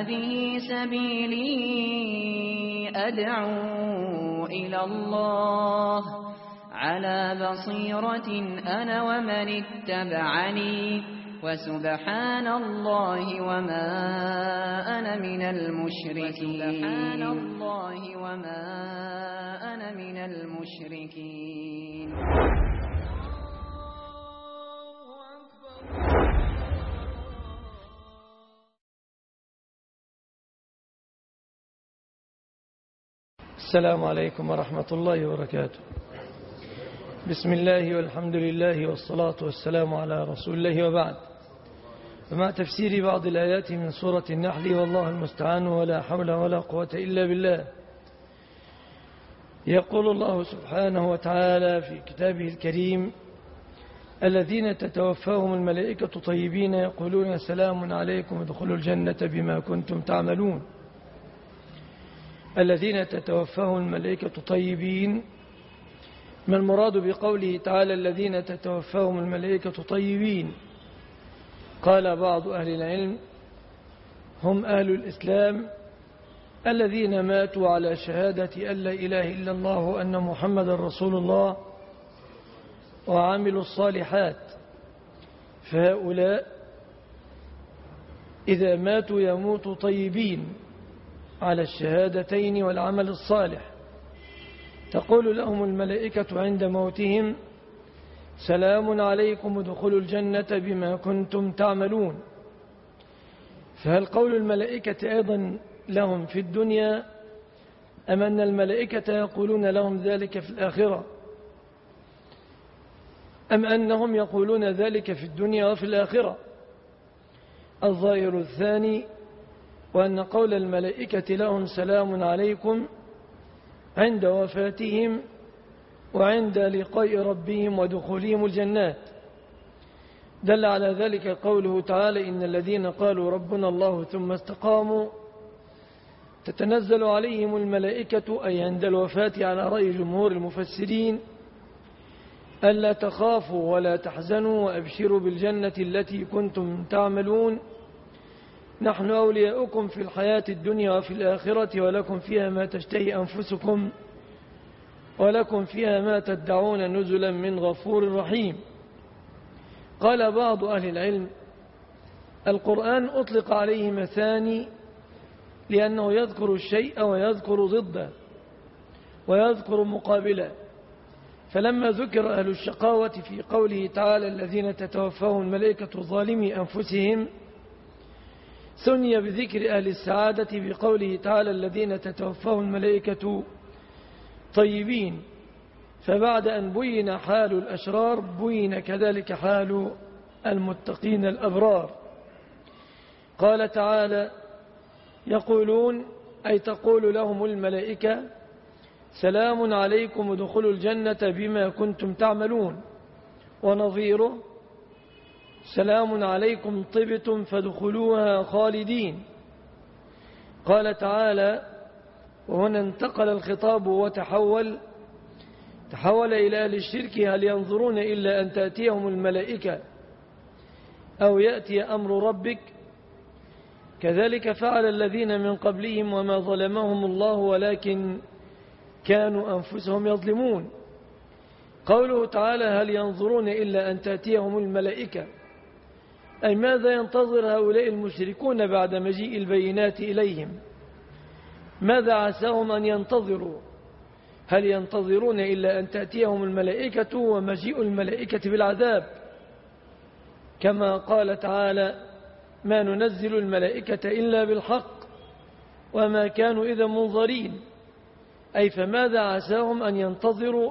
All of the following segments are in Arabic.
هذه سبيلي أدعو إلى الله على بصيرة أنا ومن اتبعني وسبحان الله وما أنا من المشركين. السلام عليكم ورحمة الله وبركاته. بسم الله والحمد لله والصلاة والسلام على رسول الله وبعد. ومع تفسير بعض الآيات من سورة النحل والله المستعان ولا حول ولا قوة إلا بالله. يقول الله سبحانه وتعالى في كتابه الكريم: الذين تتوفاهم الملائكة طيبين يقولون سلام عليكم ادخلوا الجنة بما كنتم تعملون. الذين تتوفاهم الملائكة طيبين، ما المراد بقوله تعالى الذين تتوفاهم الملائكة طيبين؟ قال بعض أهل العلم: هم أهل الإسلام الذين ماتوا على شهادة أن لا إله إلا الله وأن محمد رسول الله وعملوا الصالحات، فهؤلاء إذا ماتوا يموتوا طيبين على الشهادتين والعمل الصالح. تقول لهم الملائكة عند موتهم: سلام عليكم ادخلوا الجنة بما كنتم تعملون. فهل قول الملائكة أيضا لهم في الدنيا أم أن الملائكة يقولون لهم ذلك في الآخرة، أم أنهم يقولون ذلك في الدنيا وفي الآخرة؟ الظاهر الثاني، وأن قول الملائكة لهم سلام عليكم عند وفاتهم وعند لقاء ربهم ودخولهم الجنات. دل على ذلك قوله تعالى: إن الذين قالوا ربنا الله ثم استقاموا تتنزل عليهم الملائكة، أي عند الوفاة على رأي جمهور المفسرين: ألا تخافوا ولا تحزنوا وأبشروا بالجنة التي كنتم تعملون، نحن أولياؤكم في الحياة الدنيا وفي الآخرة ولكم فيها ما تشتهي أنفسكم ولكم فيها ما تدعون نزلا من غفور رحيم. قال بعض أهل العلم: القرآن أطلق عليه مثاني لأنه يذكر الشيء ويذكر ضده ويذكر مقابله. فلما ذكر أهل الشقاوة في قوله تعالى الذين تتوفاهم الملائكة ظالمي أنفسهم، ثني بذكر أهل السعادة بقوله تعالى الذين تتوفاهم الملائكة طيبين. فبعد أن بين حال الأشرار بين كذلك حال المتقين الأبرار. قال تعالى: يقولون، أي تقول لهم الملائكة: سلام عليكم ادخلوا الجنة بما كنتم تعملون. ونظيره: سلام عليكم طبتم فادخلوها خالدين. قال تعالى: وهنا انتقل الخطاب وتحول إلى أهل الشرك: هل ينظرون إلا أن تأتيهم الملائكة أو يأتي أمر ربك؟ كذلك فعل الذين من قبلهم وما ظلمهم الله ولكن كانوا أنفسهم يظلمون. قوله تعالى: هل ينظرون إلا أن تأتيهم الملائكة، أي ماذا ينتظر هؤلاء المشركون بعد مجيء البينات إليهم؟ ماذا عساهم أن ينتظروا؟ هل ينتظرون إلا أن تأتيهم الملائكة ومجيء الملائكة بالعذاب؟ كما قال تعالى: ما ننزل الملائكة إلا بالحق وما كانوا إذا منظرين. أي فماذا عساهم أن ينتظروا؟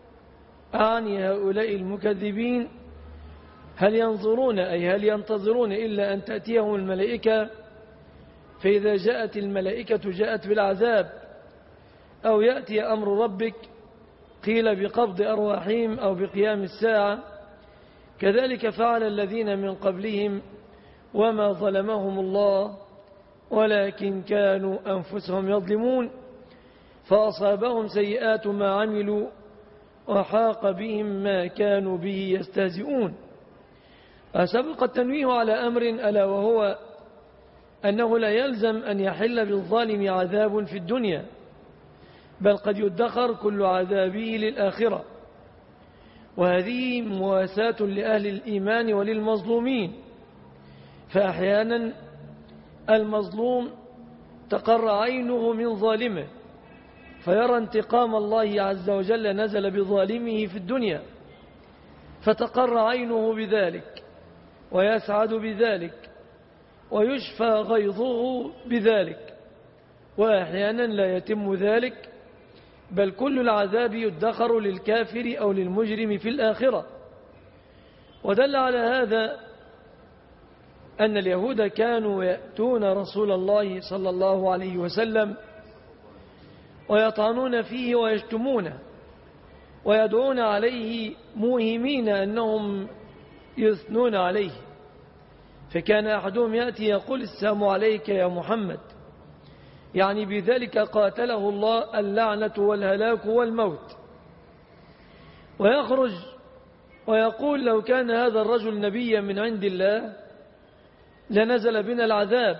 أعني هؤلاء المكذبين هل ينظرون، أي هل ينتظرون إلا أن تأتيهم الملائكة؟ فإذا جاءت الملائكة جاءت بالعذاب، أو يأتي أمر ربك، قيل بقبض أرواحهم أو بقيام الساعة. كذلك فعل الذين من قبلهم وما ظلمهم الله ولكن كانوا أنفسهم يظلمون، فأصابهم سيئات ما عملوا وحاق بهم ما كانوا به يستهزئون. سبق التنويه على أمر ألا وهو أنه لا يلزم أن يحل بالظالم عذاب في الدنيا، بل قد يدخر كل عذابه للآخرة، وهذه مواساة لأهل الإيمان وللمظلومين. فأحيانا المظلوم تقر عينه من ظالمه فيرى انتقام الله عز وجل نزل بظالمه في الدنيا، فتقر عينه بذلك ويسعد بذلك ويشفى غيظه بذلك. وأحيانا لا يتم ذلك، بل كل العذاب يدخر للكافر أو للمجرم في الآخرة. ودل على هذا أن اليهود كانوا يأتون رسول الله صلى الله عليه وسلم ويطعنون فيه ويشتمونه ويدعون عليه موهمين أنهم يثنون عليه. فكان أحدهم يأتي يقول: السلام عليك يا محمد، يعني بذلك قاتله الله اللعنة والهلاك والموت. ويخرج ويقول: لو كان هذا الرجل نبيا من عند الله لنزل بنا العذاب.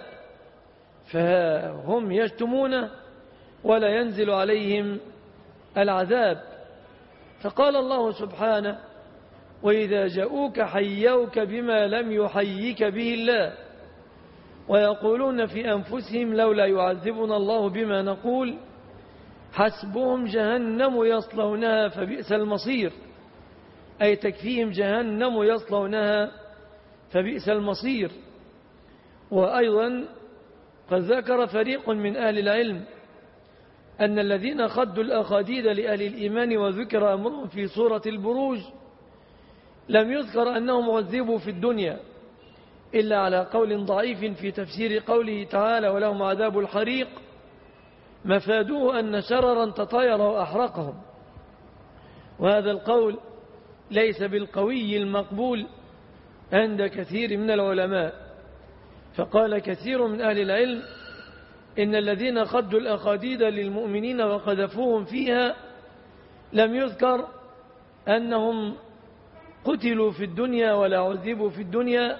فهم يشتمونه ولا ينزل عليهم العذاب. فقال الله سبحانه: وإذا جاءوك حيوك بما لم يحييك به الله ويقولون في أنفسهم لولا يعذبنا الله بما نقول حسبهم جهنم يصلونها فبئس المصير، أي تكفيهم جهنم يصلونها فبئس المصير. وأيضا قد ذكر فريق من أهل العلم أن الذين خدوا الأخاديد لأهل الإيمان وذكر أمرهم في سورة البروج لم يذكر أنهم عذبوا في الدنيا إلا على قول ضعيف في تفسير قوله تعالى: ولهم عذاب الحريق، مفادوه أن شررا تطاير وأحرقهم. وهذا القول ليس بالقوي المقبول عند كثير من العلماء. فقال كثير من أهل العلم إن الذين خدوا الأخاديد للمؤمنين وقذفوهم فيها لم يذكر أنهم قتلوا في الدنيا ولا عذبوا في الدنيا،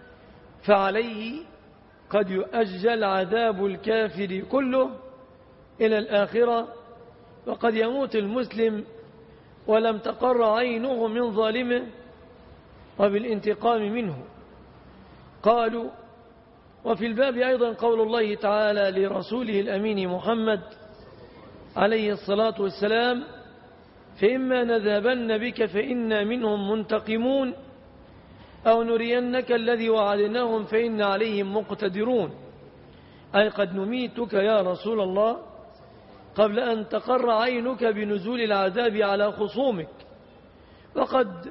فعليه قد يؤجل عذاب الكافر كله إلى الآخرة، وقد يموت المسلم ولم تقر عينه من ظالمه وبالانتقام منه. قالوا: وفي الباب أيضا قول الله تعالى لرسوله الأمين محمد عليه الصلاة والسلام: فإما نذهبن بك فإنا منهم منتقمون أو نرينك الذي وعدناهم فإن عليهم مقتدرون، أي قد نميتك يا رسول الله قبل أن تقر عينك بنزول العذاب على خصومك، وقد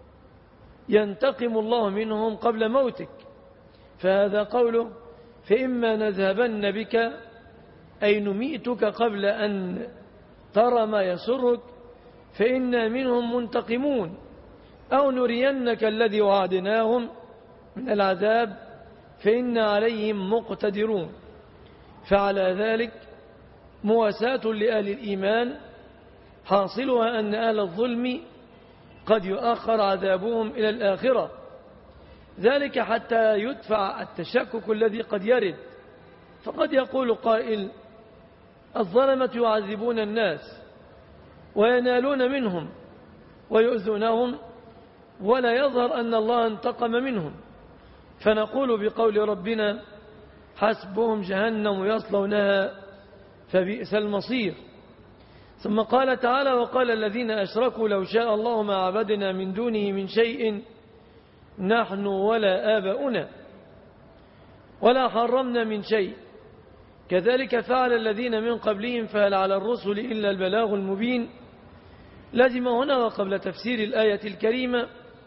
ينتقم الله منهم قبل موتك. فهذا قوله: فإما نذهبن بك، أي نميتك قبل أن ترى ما يسرك، فإنا منهم منتقمون، أو نرينك الذي وعدناهم من العذاب فإن عليهم مقتدرون. فعلى ذلك مواساة لأهل الإيمان حاصلها أن أهل الظلم قد يؤخر عذابهم إلى الآخرة، ذلك حتى يدفع التشكك الذي قد يرد. فقد يقول قائل: الظلمة يعذبون الناس وينالون منهم ويؤذونهم ولا يظهر أن الله انتقم منهم، فنقول بقول ربنا: حسبهم جهنم يصلونها فبئس المصير. ثم قال تعالى: وقال الذين أشركوا لو شاء الله ما عبدنا من دونه من شيء نحن ولا آباؤنا ولا حرمنا من شيء كذلك فعل الذين من قبلهم فهل على الرسل إلا البلاغ المبين. لازم هنا وقبل تفسير الآية الكريمة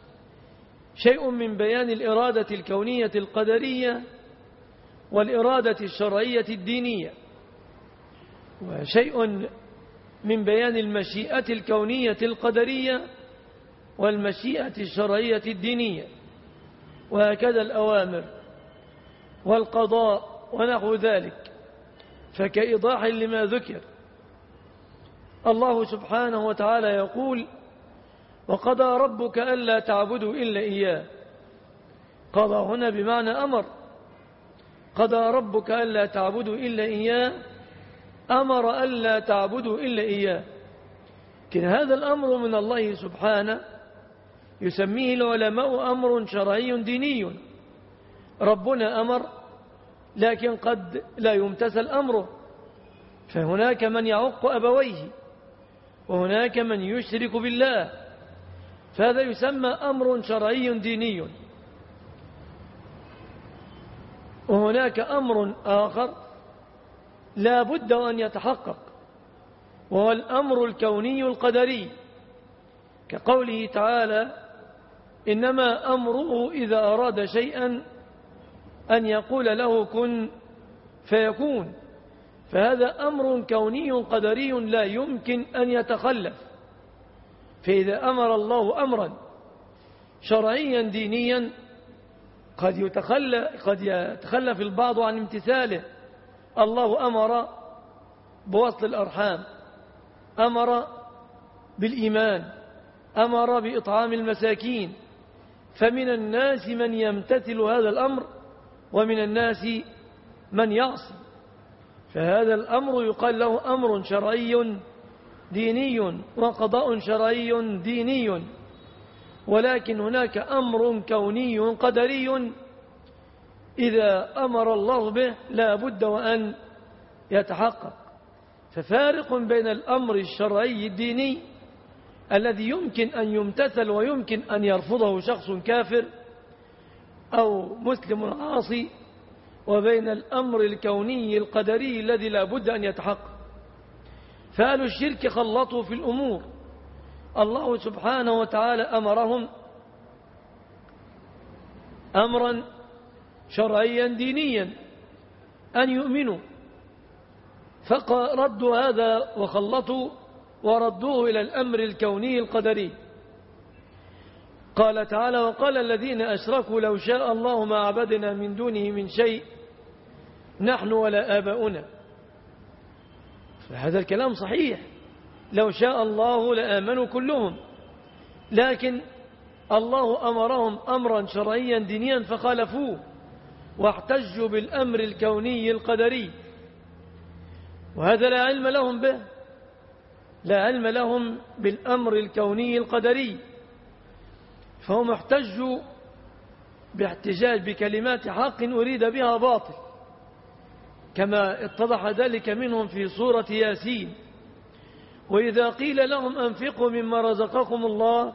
شيء من بيان الإرادة الكونية القدرية والإرادة الشرعية الدينية، وشيء من بيان المشيئة الكونية القدرية والمشيئة الشرعية الدينية، وهكذا الأوامر والقضاء ونحو ذلك. فكإيضاح لما ذكر، الله سبحانه وتعالى يقول: وقضى ربك ألا تعبدوا إلا إياه. قضى هنا بمعنى أمر، قضى ربك ألا تعبدوا إلا إياه أمر ألا تعبدوا إلا إياه. لكن هذا الأمر من الله سبحانه يسميه العلماء أمر شرعي ديني. ربنا أمر لكن قد لا يمتثل أمره، فهناك من يعق أبويه وهناك من يشرك بالله، فهذا يسمى أمر شرعي ديني. وهناك أمر آخر لا بد أن يتحقق، وهو الأمر الكوني القدري، كقوله تعالى: إنما أمره إذا أراد شيئا أن يقول له كن فيكون. فهذا أمر كوني قدري لا يمكن أن يتخلف. فإذا أمر الله أمرا شرعيا دينيا قد يتخلف البعض عن امتثاله. الله أمر بوصل الأرحام، أمر بالإيمان، أمر بإطعام المساكين، فمن الناس من يمتثل هذا الأمر ومن الناس من يعصي. فهذا الأمر يقال له أمر شرعي ديني وقضاء شرعي ديني. ولكن هناك أمر كوني قدري إذا أمر الله به لا بد وأن يتحقق. ففارق بين الأمر الشرعي الديني الذي يمكن أن يمتثل ويمكن أن يرفضه شخص كافر أو مسلم عاصي، وبين الأمر الكوني القدري الذي لا بد أن يتحقق. فأهل الشرك خلطوا في الأمور. الله سبحانه وتعالى أمرهم أمرا شرعيا دينيا أن يؤمنوا، فردوا هذا وخلطوا وردوه إلى الأمر الكوني القدري. قال تعالى: وقال الذين أشركوا لو شاء الله ما عبدنا من دونه من شيء نحن ولا آباؤنا. فهذا الكلام صحيح، لو شاء الله لآمنوا كلهم، لكن الله أمرهم أمرا شرعيا دينيا فخالفوه واحتجوا بالأمر الكوني القدري، وهذا لا علم لهم به، لا علم لهم بالأمر الكوني القدري. فهم احتجوا باحتجاج بكلمات حق أريد بها باطل، كما اتضح ذلك منهم في سورة ياسين: وإذا قيل لهم أنفقوا مما رزقكم الله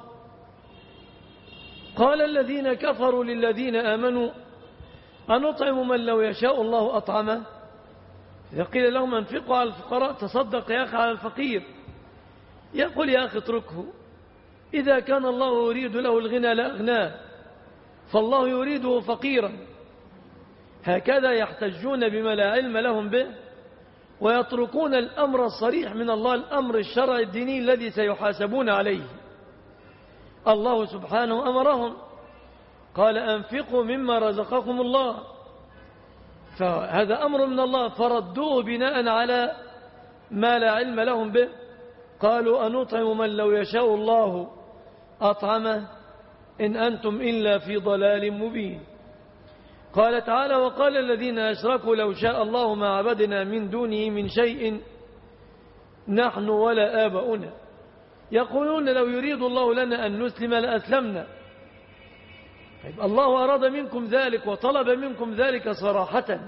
قال الذين كفروا للذين آمنوا أنطعم من لو يشاء الله أطعمه. إذا قيل لهم أنفقوا على الفقراء، تصدق يا أخي على الفقير، يقول يا أخي اتركه، إذا كان الله يريد له الغنى لأغناه، فالله يريده فقيرا. هكذا يحتجون بما لا علم لهم به، ويتركون الأمر الصريح من الله، الأمر الشرعي الديني الذي سيحاسبون عليه. الله سبحانه أمرهم قال: أنفقوا مما رزقكم الله، فهذا أمر من الله، فردوه بناء على ما لا علم لهم به. قالوا: أنطعم من لو يشاء الله أطعمه إن أنتم إلا في ضلال مبين. قال تعالى: وقال الذين أشركوا لو شاء الله ما عبدنا من دونه من شيء نحن ولا آباؤنا. يقولون لو يريد الله لنا أن نسلم لأسلمنا. طيب الله أراد منكم ذلك وطلب منكم ذلك صراحة،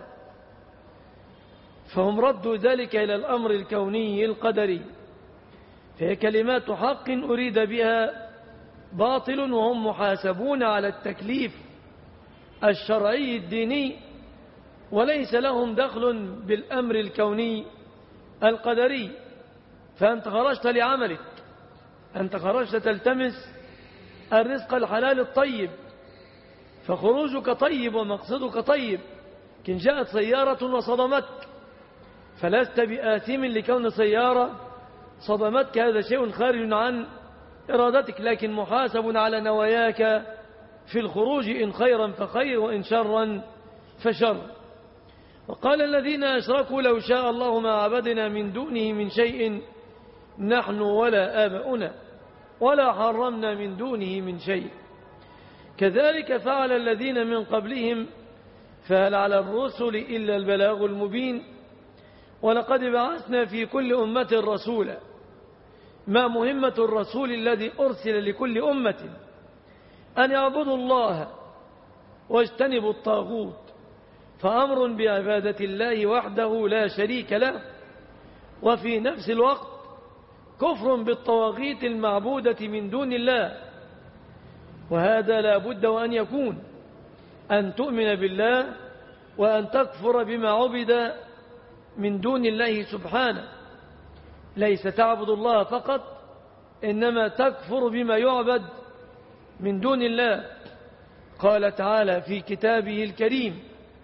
فهم ردوا ذلك إلى الأمر الكوني القدري. فهي كلمات حق أريد بها باطل، وهم محاسبون على التكليف الشرعي الديني، وليس لهم دخل بالأمر الكوني القدري. فأنت خرجت لعملك، أنت خرجت تلتمس الرزق الحلال الطيب، فخروجك طيب ومقصدك طيب. لكن جاءت سيارة وصدمتك، فلست بآثم لكون سيارة صدمتك، هذا شيء خارج عن إرادتك، لكن محاسب على نواياك في الخروج، إن خيرا فخير وإن شرا فشر. وقال الذين أشركوا لو شاء الله ما عبدنا من دونه من شيء نحن ولا آباؤنا ولا حرمنا من دونه من شيء كذلك فعل الذين من قبلهم فهل على الرسل إلا البلاغ المبين؟ ولقد بعثنا في كل أمة رسولا. ما مهمة الرسول الذي أرسل لكل أمة؟ أن يعبدوا الله واجتنبوا الطاغوت، فأمر بعبادة الله وحده لا شريك له، وفي نفس الوقت كفر بالطواغيت المعبودة من دون الله. وهذا لا بد وأن يكون، أن تؤمن بالله وأن تكفر بما عبد من دون الله سبحانه. ليس تعبد الله فقط، إنما تكفر بما يعبد من دون الله. قال تعالى في كتابه الكريم: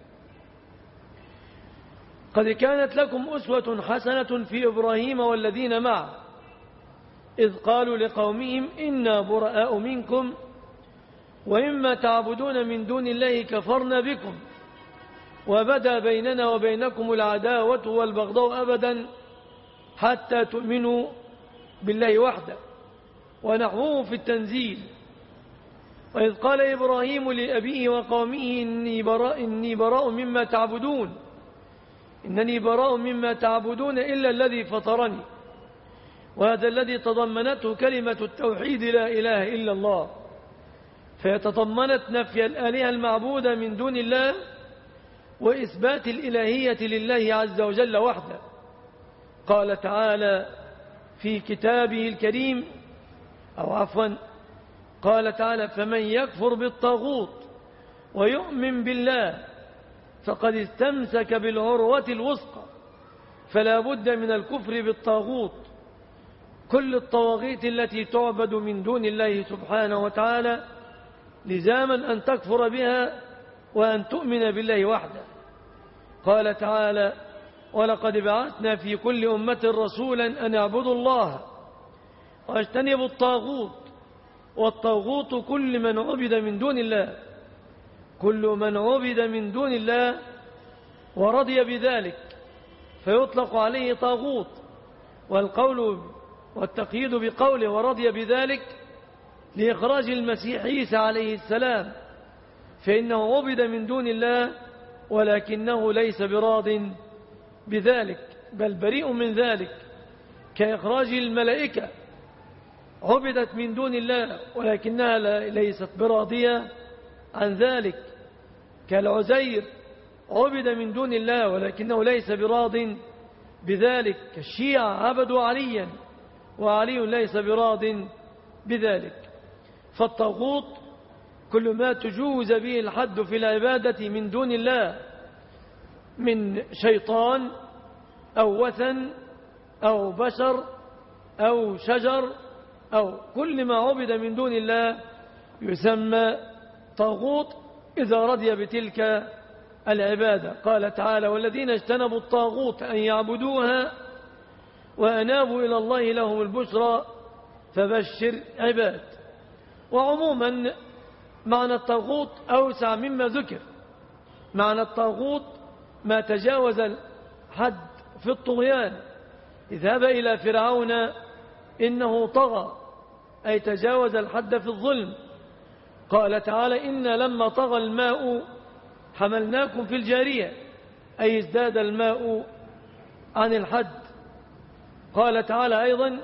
قد كانت لكم أسوة حسنة في إبراهيم والذين معه إذ قالوا لقومهم إنا براء منكم ومما تعبدون من دون الله كفرنا بكم وبدا بيننا وبينكم العداوة والبغضاء أبدا حتى تؤمنوا بالله وحده. ونحوه في التنزيل: وإذ قال إبراهيم لأبيه وقومه إنني براء مما تعبدون إلا الذي فطرني. وهذا الذي تضمنته كلمة التوحيد لا إله إلا الله، فيتضمنت نفي الآلهة المعبودة من دون الله وإثبات الإلهية لله عز وجل وحده. قال تعالى في كتابه الكريم، قال تعالى: فمن يكفر بالطاغوت ويؤمن بالله فقد استمسك بالعروة الوثقى. فلا بد من الكفر بالطاغوت، كل الطواغيت التي تعبد من دون الله سبحانه وتعالى، لزاما أن تكفر بها وأن تؤمن بالله وحده. قال تعالى: ولقد بعثنا في كل أمة رسولا أن اعبدوا الله واجتنبوا الطاغوت. والطاغوت كل من عبد من دون الله، كل من عبد من دون الله ورضي بذلك فيطلق عليه طاغوت. والقول والتقييد بقوله ورضي بذلك لإخراج المسيح عيسى عليه السلام، فإنه عبد من دون الله ولكنه ليس براض بذلك بل بريء من ذلك، كإخراج الملائكة عبدت من دون الله ولكنها ليست براضية عن ذلك، كالعزير عبد من دون الله ولكنه ليس براض بذلك، كالشيعة عبدوا عليا وعلي ليس براض بذلك. فالطاغوت كل ما تجوز به الحد في العبادة من دون الله، من شيطان أو وثن أو بشر أو شجر أو كل ما عبد من دون الله يسمى طاغوت إذا رضي بتلك العبادة. قال تعالى: والذين اجتنبوا الطاغوت أن يعبدوها وأنابوا إلى الله لهم البشرى فبشر عباد. وعموما معنى الطاغوت أوسع مما ذكر. معنى الطاغوت ما تجاوز الحد في الطغيان. اذهب إلى فرعون إنه طغى، أي تجاوز الحد في الظلم. قال تعالى: إنا لما طغى الماء حملناكم في الجارية، أي ازداد الماء عن الحد. قال تعالى أيضا: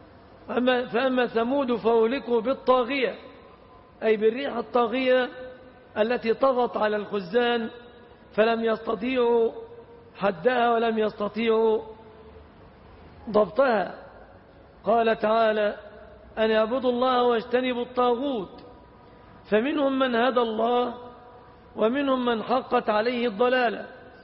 فأما ثمود فأهلكوا بالطاغية، أي بالريح الطاغية التي طغت على الخزان فلم يستطيعوا حدها ولم يستطيعوا ضبطها. قال تعالى: أن اعبدوا الله واجتنبوا الطاغوت، فمنهم من هدى الله ومنهم من حقت عليه الضلالة.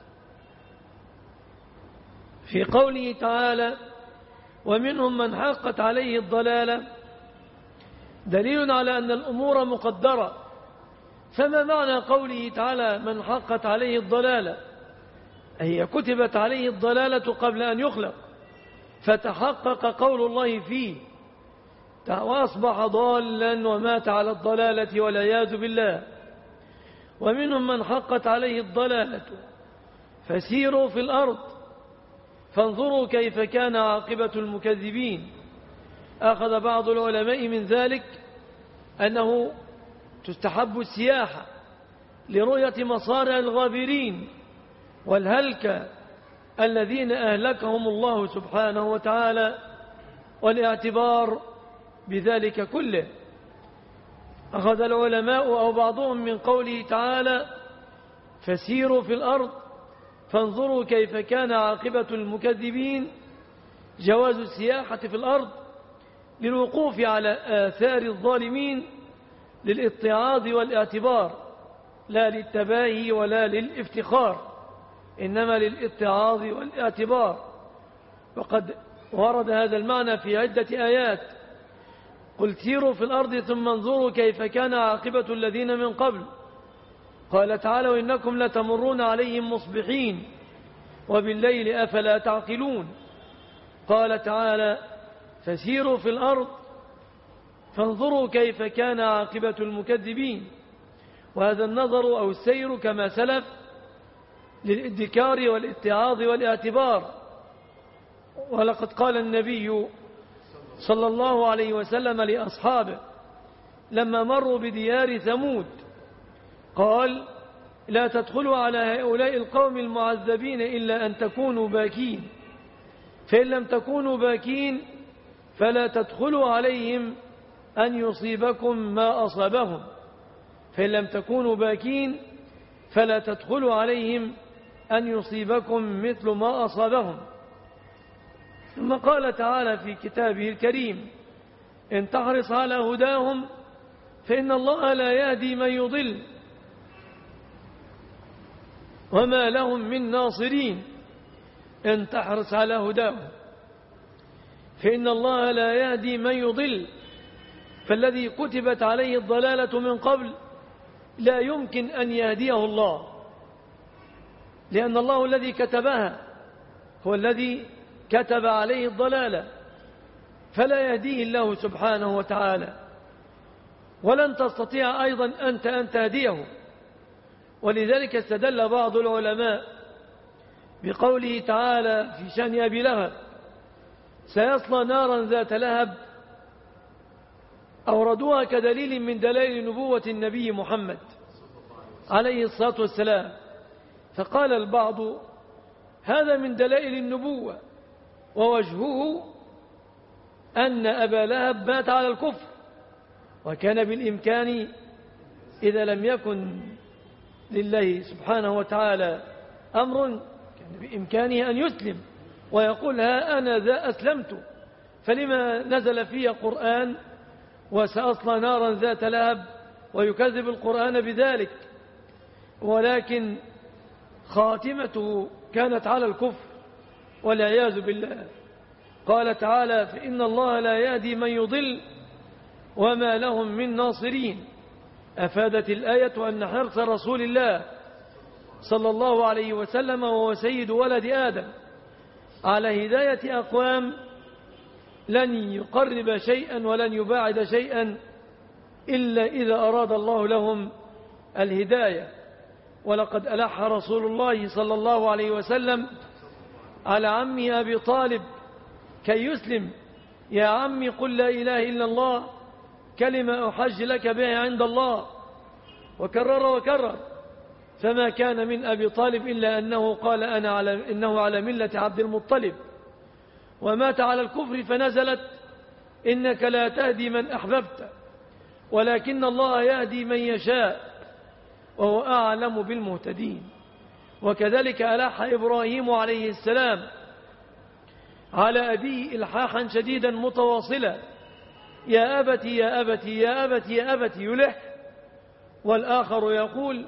في قوله تعالى: ومنهم من حقت عليه الضلالة، دليل على أن الأمور مقدرة. فما معنى قوله تعالى: من حقت عليه الضلالة؟ هي كتبت عليه الضلالة قبل أن يخلق، فتحقق قول الله فيه وأصبح ضالا ومات على الضلالة والعياذ بالله. ومنهم من حقت عليه الضلالة، فسيروا في الأرض فانظروا كيف كان عاقبة المكذبين. أخذ بعض العلماء من ذلك أنه تستحب السياحة لرؤية مصارع الغابرين والهلك الذين أهلكهم الله سبحانه وتعالى، والاعتبار بذلك كله. أخذ العلماء أو بعضهم من قوله تعالى فسيروا في الأرض فانظروا كيف كان عاقبة المكذبين جواز السياحة في الأرض للوقوف على آثار الظالمين للاتعاظ والاعتبار، لا للتباهي ولا للافتخار، إنما للاتعاظ والاعتبار. وقد ورد هذا المعنى في عدة آيات: قل سيروا في الأرض ثم انظروا كيف كان عاقبة الذين من قبل. قال تعالى وإنكم لتمرون عليهم مصبحين وبالليل أفلا تعقلون. قال تعالى فسيروا في الأرض فانظروا كيف كان عاقبة المكذبين. وهذا النظر أو السير كما سلف للادكار والاتعاظ والاعتبار. ولقد قال النبي صلى الله عليه وسلم لأصحابه لما مروا بديار ثمود قال لا تدخلوا على هؤلاء القوم المعذبين إلا أن تكونوا باكين، فإن لم تكونوا باكين فلا تدخلوا عليهم أن يصيبكم ما أصابهم، فإن لم تكونوا باكين فلا تدخلوا عليهم أن يصيبكم مثل ما أصابهم. ثم قال تعالى في كتابه الكريم إن تحرص على هداهم فإن الله لا يهدي من يضل وما لهم من ناصرين. إن تحرص على هداهم فإن الله لا يهدي من يضل، فالذي كتبت عليه الضلالة من قبل لا يمكن أن يهديه الله، لأن الله الذي كتبها هو الذي كتب عليه الضلالة، فلا يهديه الله سبحانه وتعالى. ولن تستطيع أيضا أنت أن تهديه. ولذلك استدل بعض العلماء بقوله تعالى في شأن أبي لهب سيصلى نارا ذات لهب، أوردوها كدليل من دلائل نبوة النبي محمد عليه الصلاة والسلام. فقال البعض هذا من دلائل النبوة، ووجهه أن أبا لهب مات على الكفر، وكان بالإمكان إذا لم يكن لله سبحانه وتعالى أمر كان بإمكانه أن يسلم ويقول ها أنا ذا أسلمت، فلما نزل فيه قرآن وسأصلى نارا ذات لهب ويكذب القرآن بذلك؟ ولكن خاتمته كانت على الكفر والعياذ بالله. قال تعالى فإن الله لا يهدي من يضل وما لهم من ناصرين. أفادت الآية أن حرص رسول الله صلى الله عليه وسلم وهو سيد ولد آدم على هداية أقوام لن يقرب شيئا ولن يباعد شيئا إلا إذا أراد الله لهم الهداية. ولقد ألح رسول الله صلى الله عليه وسلم على عمه أبي طالب كي يسلم يا عمي قل لا إله إلا الله كلمة أحج لك بها عند الله، وكرر وكرر، فما كان من أبي طالب إلا أنه قال إنه على ملة عبد المطلب، ومات على الكفر فنزلت إنك لا تهدي من أحببت ولكن الله يهدي من يشاء وهو أعلم بالمهتدين. وكذلك ألح إبراهيم عليه السلام على أبيه إلحاحا شديدا متواصلا يا أبت يا أبت يا أبت يا أبت يلح، والآخر يقول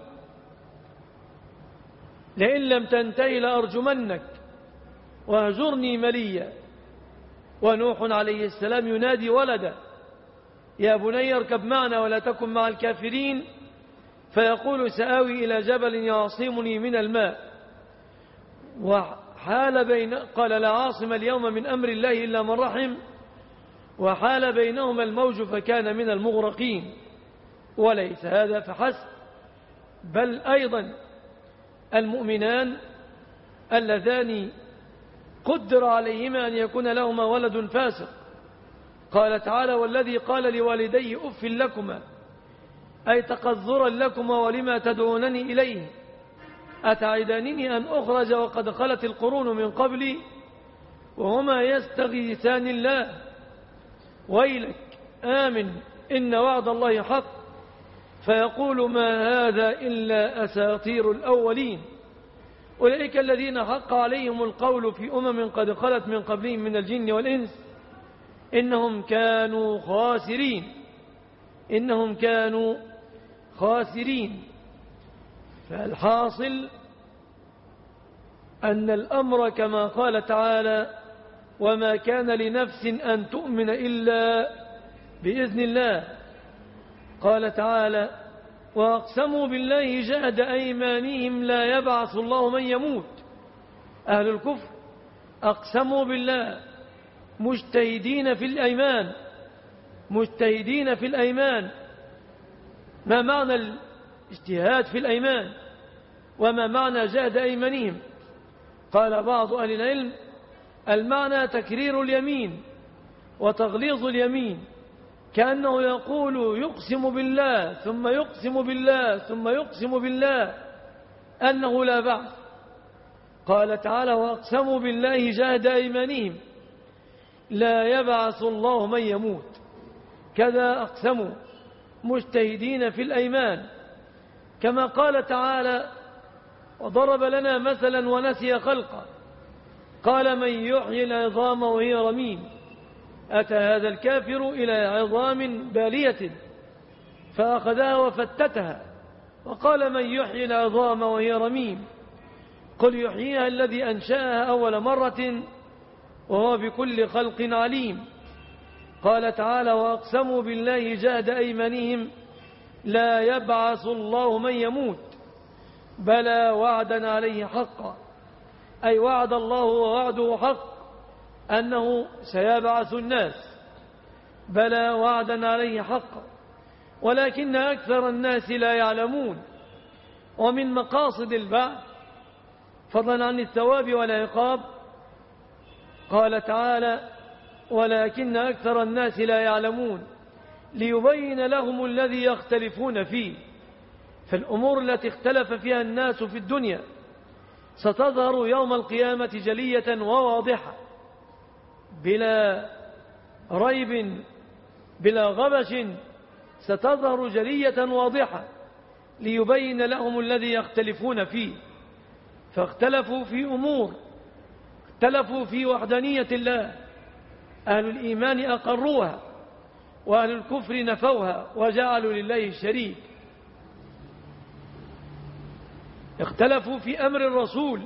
لئن لم تنتهي لأرجمنك واهجرني مليا. ونوح عليه السلام ينادي ولده يا بني اركب معنا ولا تكن مع الكافرين، فيقول سآوي إلى جبل يعصمني من الماء. قال لا عاصم اليوم من أمر الله إلا من رحم، وحال بينهما الموج فكان من المغرقين. وليس هذا فحسب، بل أيضا المؤمنان اللذان قدر عليهما أن يكون لهما ولد فاسق. قال تعالى والذي قال لوالديه أف لكما أي تقذرا لكم ولما تدعونني إليه، أتعدانني أن أخرج وقد خلت القرون من قبلي وهما يستغيثان الله ويلك آمن إن وعد الله حق، فيقول ما هذا إلا أساطير الأولين. أولئك الذين حق عليهم القول في أمم قد خلت من قبلهم من الجن والإنس إنهم كانوا خاسرين. فالحاصل أن الأمر كما قال تعالى وما كان لنفس أن تؤمن إلا بإذن الله. قال تعالى وأقسموا بالله جهد أيمانهم لا يبعث الله من يموت. أهل الكفر أقسموا بالله مجتهدين في الأيمان. ما معنى الاجتهاد في الأيمان وما معنى جهد أيمانهم؟ قال بعض أهل العلم المعنى تكرير اليمين وتغليظ اليمين، كأنه يقول يقسم بالله ثم يقسم بالله ثم يقسم بالله أنه لا بعث. قال تعالى وأقسموا بالله جهد أيمانهم لا يبعث الله من يموت. كذا أقسموا مجتهدين في الأيمان، كما قال تعالى وضرب لنا مثلا ونسي خلقه قال من يحيي العظام وهي رميم. أتى هذا الكافر إلى عظام بالية فأخذها وفتتها وقال من يحيي العظام وهي رميم قل يحييها الذي أنشأها أول مرة وهو بكل خلق عليم. قال تعالى وأقسموا بالله جهد أيمانهم لا يبعث الله من يموت بلى وعدا عليه حقا، أي وعد الله ووعده حق أنه سيبعث الناس، بلى وعدا عليه حقا ولكن أكثر الناس لا يعلمون. ومن مقاصد البعث فضلا عن الثواب والعقاب قال تعالى ولكن أكثر الناس لا يعلمون ليبين لهم الذي يختلفون فيه. فالأمور التي اختلف فيها الناس في الدنيا ستظهر يوم القيامة جلية وواضحة بلا ريب بلا غبش، ستظهر جلية واضحة ليبين لهم الذي يختلفون فيه. فاختلفوا في أمور، اختلفوا في وحدانية الله، أهل الإيمان أقروها وأهل الكفر نفوها وجعلوا لله الشريك. اختلفوا في أمر الرسول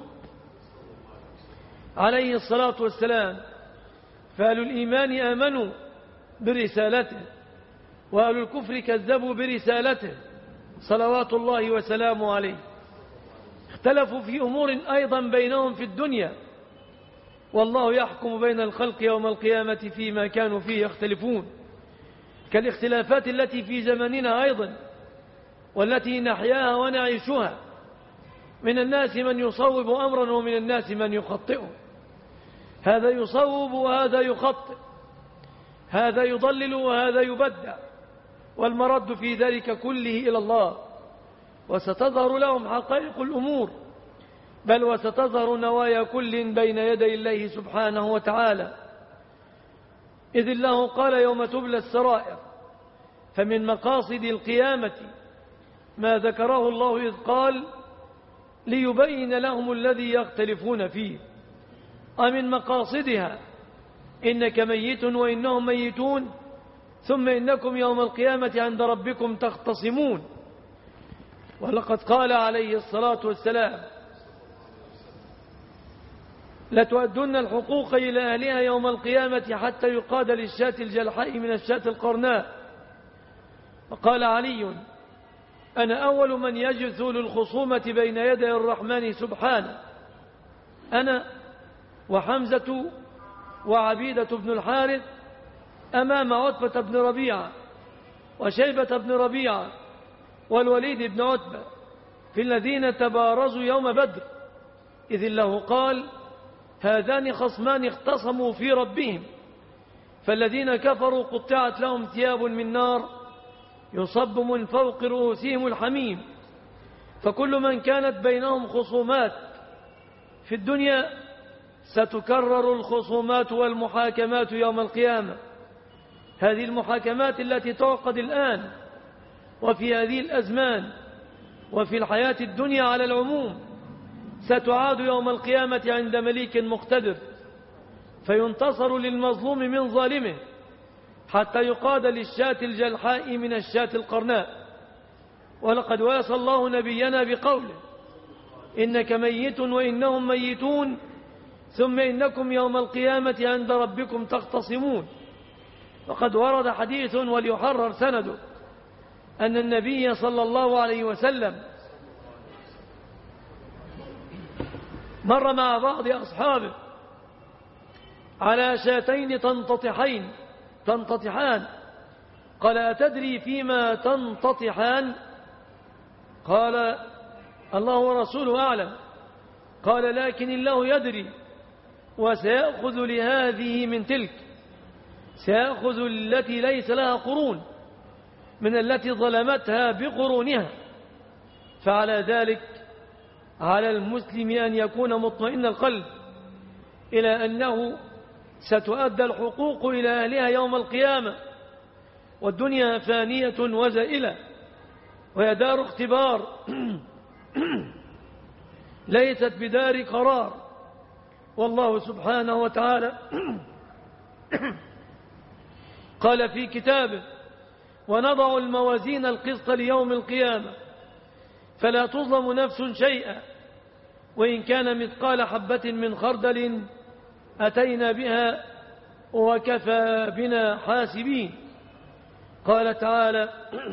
عليه الصلاة والسلام، فأهل الإيمان آمنوا برسالته وأهل الكفر كذبوا برسالته صلوات الله وسلامه عليه. اختلفوا في أمور أيضا بينهم في الدنيا، والله يحكم بين الخلق يوم القيامة فيما كانوا فيه يختلفون، كالاختلافات التي في زمننا أيضا والتي نحياها ونعيشها. من الناس من يصوب أمرا ومن الناس من يخطئه، هذا يصوب وهذا يخطئ، هذا يضلل وهذا يبدع، والمرد في ذلك كله إلى الله. وستظهر لهم حقائق الأمور، بل وستظهر نوايا كل بين يدي الله سبحانه وتعالى، إذ الله قال يوم تبلى السرائر. فمن مقاصد القيامة ما ذكره الله إذ قال ليبين لهم الذي يختلفون فيه. ومن مقاصدها إنك ميت وإنهم ميتون ثم إنكم يوم القيامة عند ربكم تختصمون. ولقد قال عليه الصلاة والسلام لتؤدن الحقوق إلى أهلها يوم القيامة حتى يقاد للشاة الجلحاء من الشاة القرناء. وقال علي أنا أول من يجث للخصومة بين يدي الرحمن سبحانه، أنا وحمزة وعبيدة بن الحارث أمام عتبة بن ربيعة وشيبة بن ربيعة والوليد بن عتبة في الذين تبارزوا يوم بدر، إذ الله قال هذان خصمان اختصموا في ربهم فالذين كفروا قطعت لهم ثياب من نار يصب من فوق رؤوسهم الحميم. فكل من كانت بينهم خصومات في الدنيا ستكرر الخصومات والمحاكمات يوم القيامة. هذه المحاكمات التي تعقد الآن وفي هذه الأزمان وفي الحياة الدنيا على العموم ستعاد يوم القيامة عند مليك مقتدر، فينتصر للمظلوم من ظالمه حتى يقاد للشاة الجلحاء من الشاة القرناء. ولقد واسى الله نبينا بقوله: إنك ميت وإنهم ميتون ثم إنكم يوم القيامة عند ربكم تختصمون. وقد ورد حديث وليحرر سنده أن النبي صلى الله عليه وسلم مر مع بعض أصحابه على شاتين تنتطحان. قال: أتدري فيما تنتطحان؟ قال: الله ورسوله أعلم. قال: لكن الله يدري، وسيأخذ لهذه من تلك، سيأخذ التي ليس لها قرون من التي ظلمتها بقرونها. فعلى ذلك على المسلم أن يكون مطمئن القلب إلى أنه ستؤدى الحقوق إلى أهلها يوم القيامة. والدنيا فانية وزائلة وهي دار اختبار ليست بدار قرار. والله سبحانه وتعالى قال في كتابه: ونضع الموازين القسط ليوم القيامة فلا تظلم نفس شيئا وإن كان مثقال حبة من خردل أتينا بها وكفى بنا حاسبين. قال تعالى: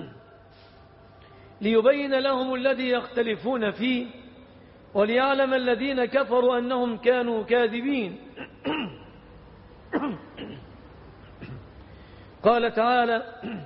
ليبين لهم الذي يختلفون فيه وليعلم الذين كفروا أنهم كانوا كاذبين. قال تعالى: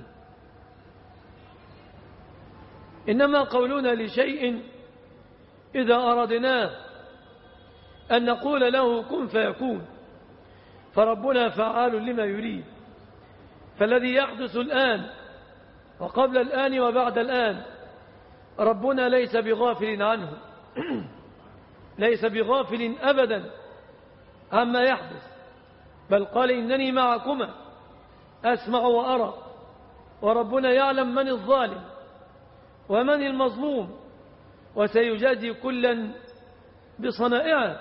إنما قولنا لشيء إذا أردناه أن نقول له كن فيكون. فربنا فعال لما يريد. فالذي يحدث الآن وقبل الآن وبعد الآن ربنا ليس بغافل عنه ليس بغافل أبدا عما يحدث، بل قال: إنني معكما أسمع وأرى. وربنا يعلم من الظالم ومن المظلوم وسيجازي كلا بصنائعه.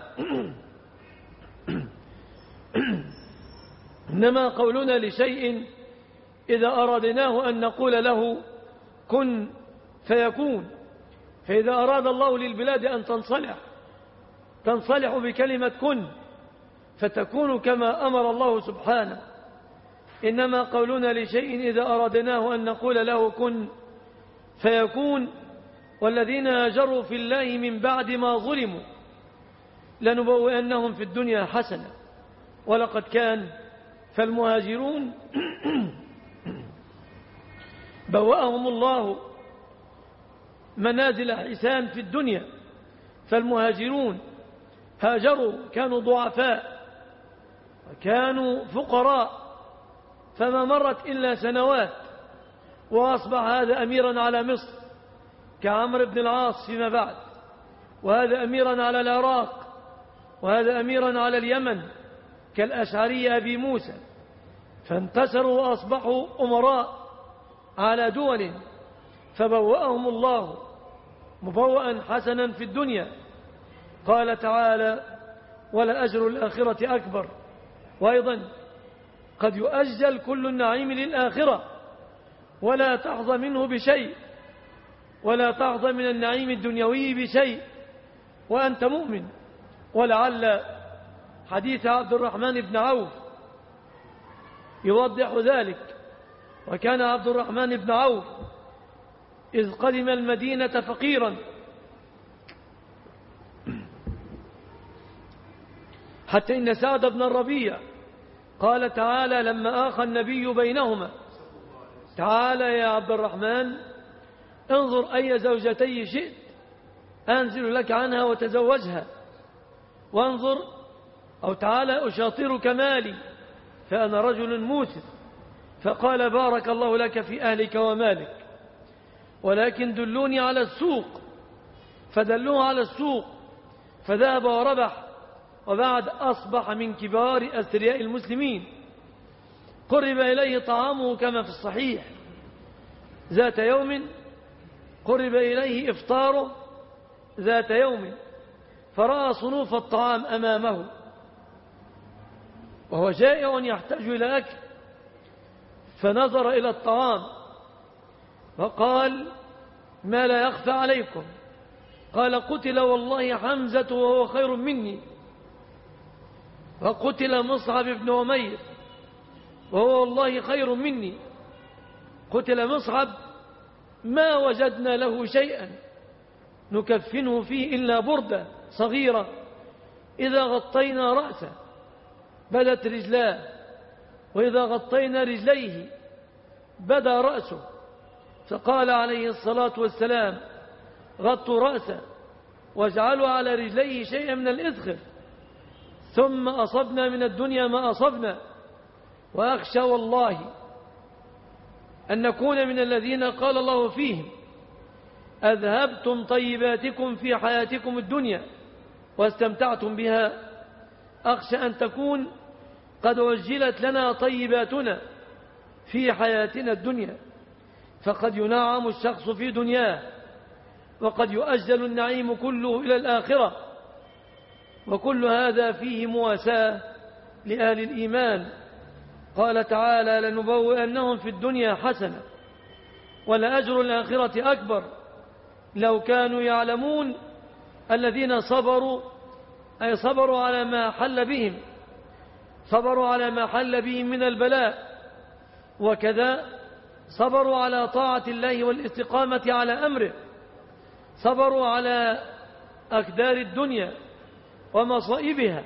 إنما قولنا لشيء إذا أرادناه أن نقول له كن فيكون. فإذا أراد الله للبلاد أن تنصلح بكلمة كن فتكون كما أمر الله سبحانه. إنما قولنا لشيء إذا أرادناه أن نقول له كن فيكون. والذين هاجروا في الله من بعد ما ظلموا لنبوئنهم في الدنيا حسنة. ولقد كان فالمهاجرون بوأهم الله منازل حسان في الدنيا. فالمهاجرون هاجروا كانوا ضعفاء وكانوا فقراء، فما مرت إلا سنوات وأصبح هذا أميرا على مصر كعمرو بن العاص فيما بعد، وهذا أميرا على العراق، وهذا أميرا على اليمن كالأشعري أبي موسى. فانتصروا وأصبحوا أمراء على دول، فبوأهم الله مبوأ حسنا في الدنيا. قال تعالى: ولأجر الآخرة أكبر. وأيضا قد يؤجل كل النعيم للآخرة ولا تحظى منه بشيء، ولا تحظى من النعيم الدنيوي بشيء وأنت مؤمن. ولعل حديث عبد الرحمن بن عوف يوضح ذلك. وكان عبد الرحمن بن عوف إذ قدم المدينة فقيرا حتى إن سعد بن الربيع قال تعالى لما آخى النبي بينهما: تعالى يا عبد الرحمن انظر أي زوجتي شئت أنزل لك عنها وتزوجها، وانظر أو تعالى أشاطرك مالي فأنا رجل موسر. فقال: بارك الله لك في أهلك ومالك. ولكن دلوني على السوق. فدلوه على السوق فذهب وربح، وبعد أصبح من كبار أثرياء المسلمين. قرب إليه طعامه كما في الصحيح. ذات يوم قرب إليه إفطاره ذات يوم، فرأى صنوف الطعام أمامه وهو جائع يحتاج إلى أكل، فنظر إلى الطعام وقال: ما لا يخفى عليكم؟ قال: قتل والله حمزة وهو خير مني، وقتل مصعب بن عمير وهو والله خير مني. قتل مصعب ما وجدنا له شيئا نكفنه فيه إلا بردة صغيرة، إذا غطينا رأسه بدت رجلاه، وإذا غطينا رجليه بدا رأسه. فقال عليه الصلاة والسلام: غطوا رأسه واجعلوا على رجليه شيئا من الإذخر، ثم أصبنا من الدنيا ما أصبنا. وأخشى والله أن نكون من الذين قال الله فيهم: أذهبتم طيباتكم في حياتكم الدنيا واستمتعتم بها. أخشى أن تكون قد عجلت لنا طيباتنا في حياتنا الدنيا، فقد ينعم الشخص في دنياه، وقد يؤجل النعيم كله إلى الآخرة، وكل هذا فيه مواساة لأهل الإيمان. قال تعالى: لنبوئنهم في الدنيا حسنة ولأجر الآخرة أكبر لو كانوا يعلمون. الذين صبروا أي صبروا على ما حل بهم، صبروا على ما حل بهم من البلاء، وكذا صبروا على طاعة الله والاستقامة على أمره، صبروا على أكدار الدنيا ومصائبها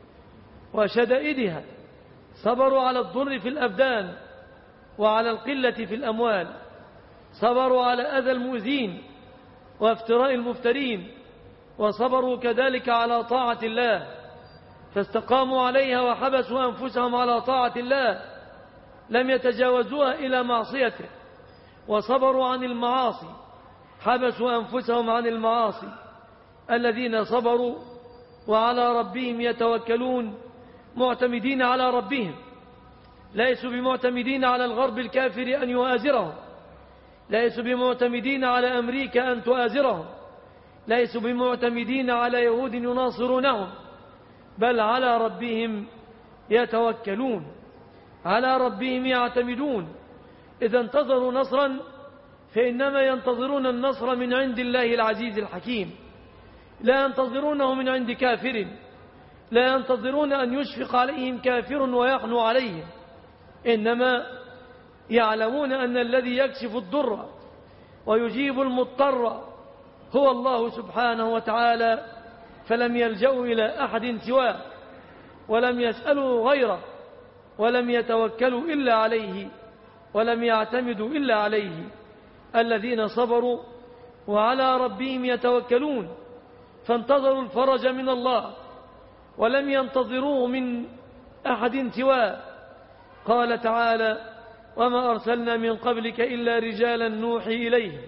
وشدائدها، صبروا على الضر في الأبدان وعلى القلة في الأموال، صبروا على أذى المؤذين وافتراء المفترين، وصبروا كذلك على طاعة الله فاستقاموا عليها وحبسوا أنفسهم على طاعة الله، لم يتجاوزوها إلى معصيته، وصبروا عن المعاصي، حبسوا أنفسهم عن المعاصي. الذين صبروا وعلى ربهم يتوكلون معتمدين على ربهم، ليسوا بمعتمدين على الغرب الكافر أن يؤازرهم، ليسوا بمعتمدين على أمريكا أن تؤازرهم، ليسوا بمعتمدين على يهود يناصرونهم، بل على ربهم يتوكلون، على ربهم يعتمدون. إذا انتظروا نصرا فإنما ينتظرون النصر من عند الله العزيز الحكيم، لا ينتظرونه من عند كافر، لا ينتظرون أن يشفق عليهم كافر ويحنو عليهم، إنما يعلمون أن الذي يكشف الضر ويجيب المضطر هو الله سبحانه وتعالى، فلم يلجأوا إلى أحد سواه، ولم يسألوا غيره، ولم يتوكلوا إلا عليه، ولم يعتمدوا إلا عليه. الذين صبروا وعلى ربهم يتوكلون فانتظروا الفرج من الله ولم ينتظروه من أحد سواه. قال تعالى: وما أرسلنا من قبلك إلا رجالا نوحي إليهم،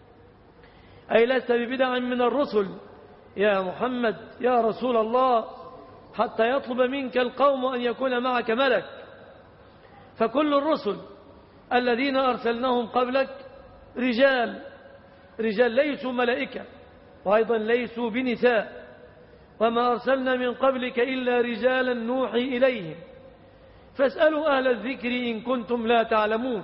أي لست ببدع من الرسل يا محمد يا رسول الله حتى يطلب منك القوم أن يكون معك ملك. فكل الرسل الذين أرسلناهم قبلك رجال ليسوا ملائكة، وأيضا ليسوا بنساء. وما أرسلنا من قبلك إلا رجالا نوحي إليهم فاسألوا أهل الذكر إن كنتم لا تعلمون.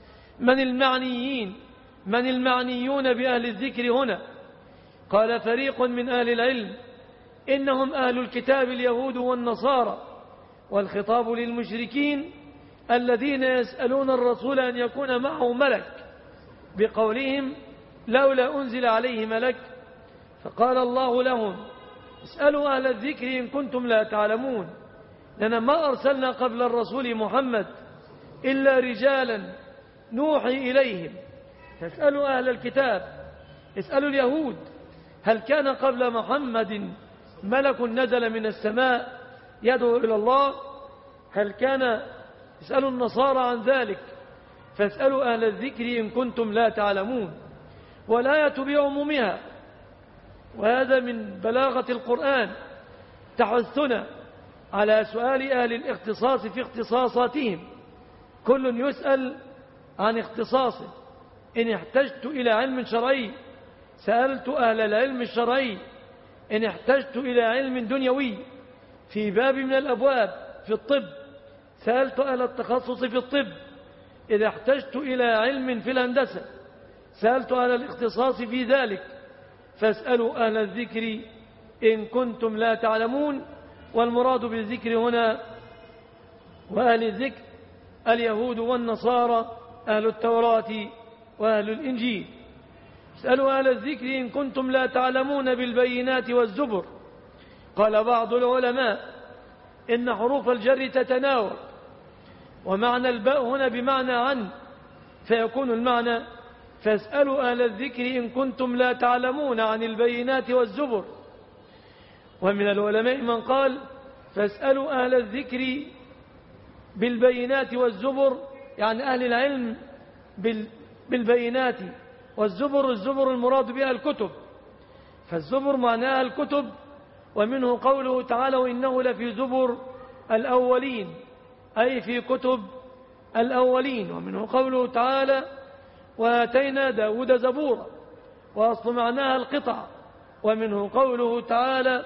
من المعنيون بأهل الذكر هنا؟ قال فريق من أهل العلم إنهم أهل الكتاب اليهود والنصارى، والخطاب للمشركين الذين يسألون الرسول أن يكون معه ملك بقولهم: لولا أنزل عليه ملك. فقال الله لهم: اسألوا أهل الذكر إن كنتم لا تعلمون، لأن ما أرسلنا قبل الرسول محمد إلا رجالا نوحي إليهم. فاسألوا أهل الكتاب، اسألوا اليهود: هل كان قبل محمد ملك نزل من السماء يدعو إلى الله؟ هل كان؟ اسألوا النصارى عن ذلك. فاسألوا أهل الذكر إن كنتم لا تعلمون. والآية بعمومها، وهذا من بلاغة القرآن تحثنا على سؤال أهل الاختصاص في اختصاصاتهم. كل يسأل عن اختصاصه. إن احتجت إلى علم شرعي سألت أهل العلم الشرعي، إن احتجت إلى علم دنيوي في باب من الأبواب في الطب سألت أهل التخصص في الطب، إذا احتجت إلى علم في الهندسة سألت أهل الاختصاص في ذلك، فاسألوا أهل الذكر إن كنتم لا تعلمون. والمراد بالذكر هنا وأهل الذكر اليهود والنصارى أهل التوراة وأهل الإنجيل. اسألوا أهل الذكر إن كنتم لا تعلمون بالبينات والزبر. قال بعض العلماء إن حروف الجر تتناول، ومعنى الباء هنا بمعنى عن، فيكون المعنى فاسألوا أهل الذكر إن كنتم لا تعلمون عن البينات والزبر. ومن العلماء من قال فاسألوا أهل الذكر بالبينات والزبر، يعني أهل العلم بالبينات، والزبر الزبر المراد بها الكتب، فالزبر معناها الكتب. ومنه قوله تعالى وإنه لفي زبر الأولين، أي في كتب الأولين. ومنه قوله تعالى وآتينا داود زبورا، وأصل معناها القطع. ومنه قوله تعالى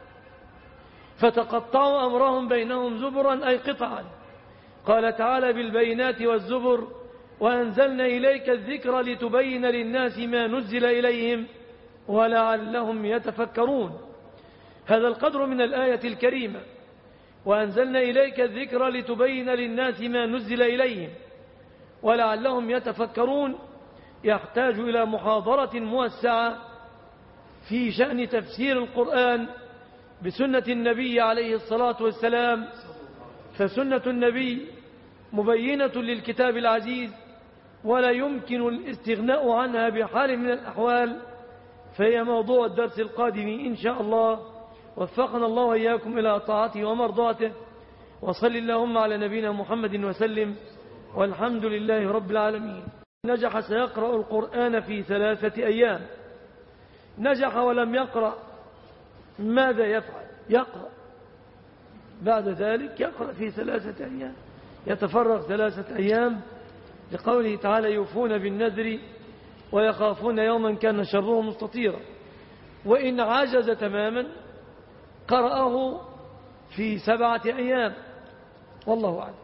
فتقطعوا أمرهم بينهم زبرا أي قطعا. قال تعالى بالبينات والزبر وأنزلنا إليك الذكر لتبين للناس ما نزل إليهم ولعلهم يتفكرون. هذا القدر من الآية الكريمة، وأنزلنا إليك الذكر لتبين للناس ما نزل إليهم ولعلهم يتفكرون، يحتاج إلى محاضرة موسعة في شأن تفسير القرآن بسنة النبي عليه الصلاة والسلام. فسنة النبي مبينة للكتاب العزيز ولا يمكن الاستغناء عنها بحال من الأحوال، فهي موضوع الدرس القادم إن شاء الله. وفقنا الله وإياكم إلى طاعته ومرضاته، وصل اللهم على نبينا محمد وسلم، والحمد لله رب العالمين. نجح سيقرأ القرآن في 3 أيام. نجح ولم يقرأ ماذا يفعل؟ يقرأ بعد ذلك، يقرأ في 3 أيام، يتفرغ 3 أيام، لقوله تعالى يوفون بالنذر ويخافون يوما كان شره مستطيرا. وإن عجز تماما قرأه في 7 أيام، والله أعلم.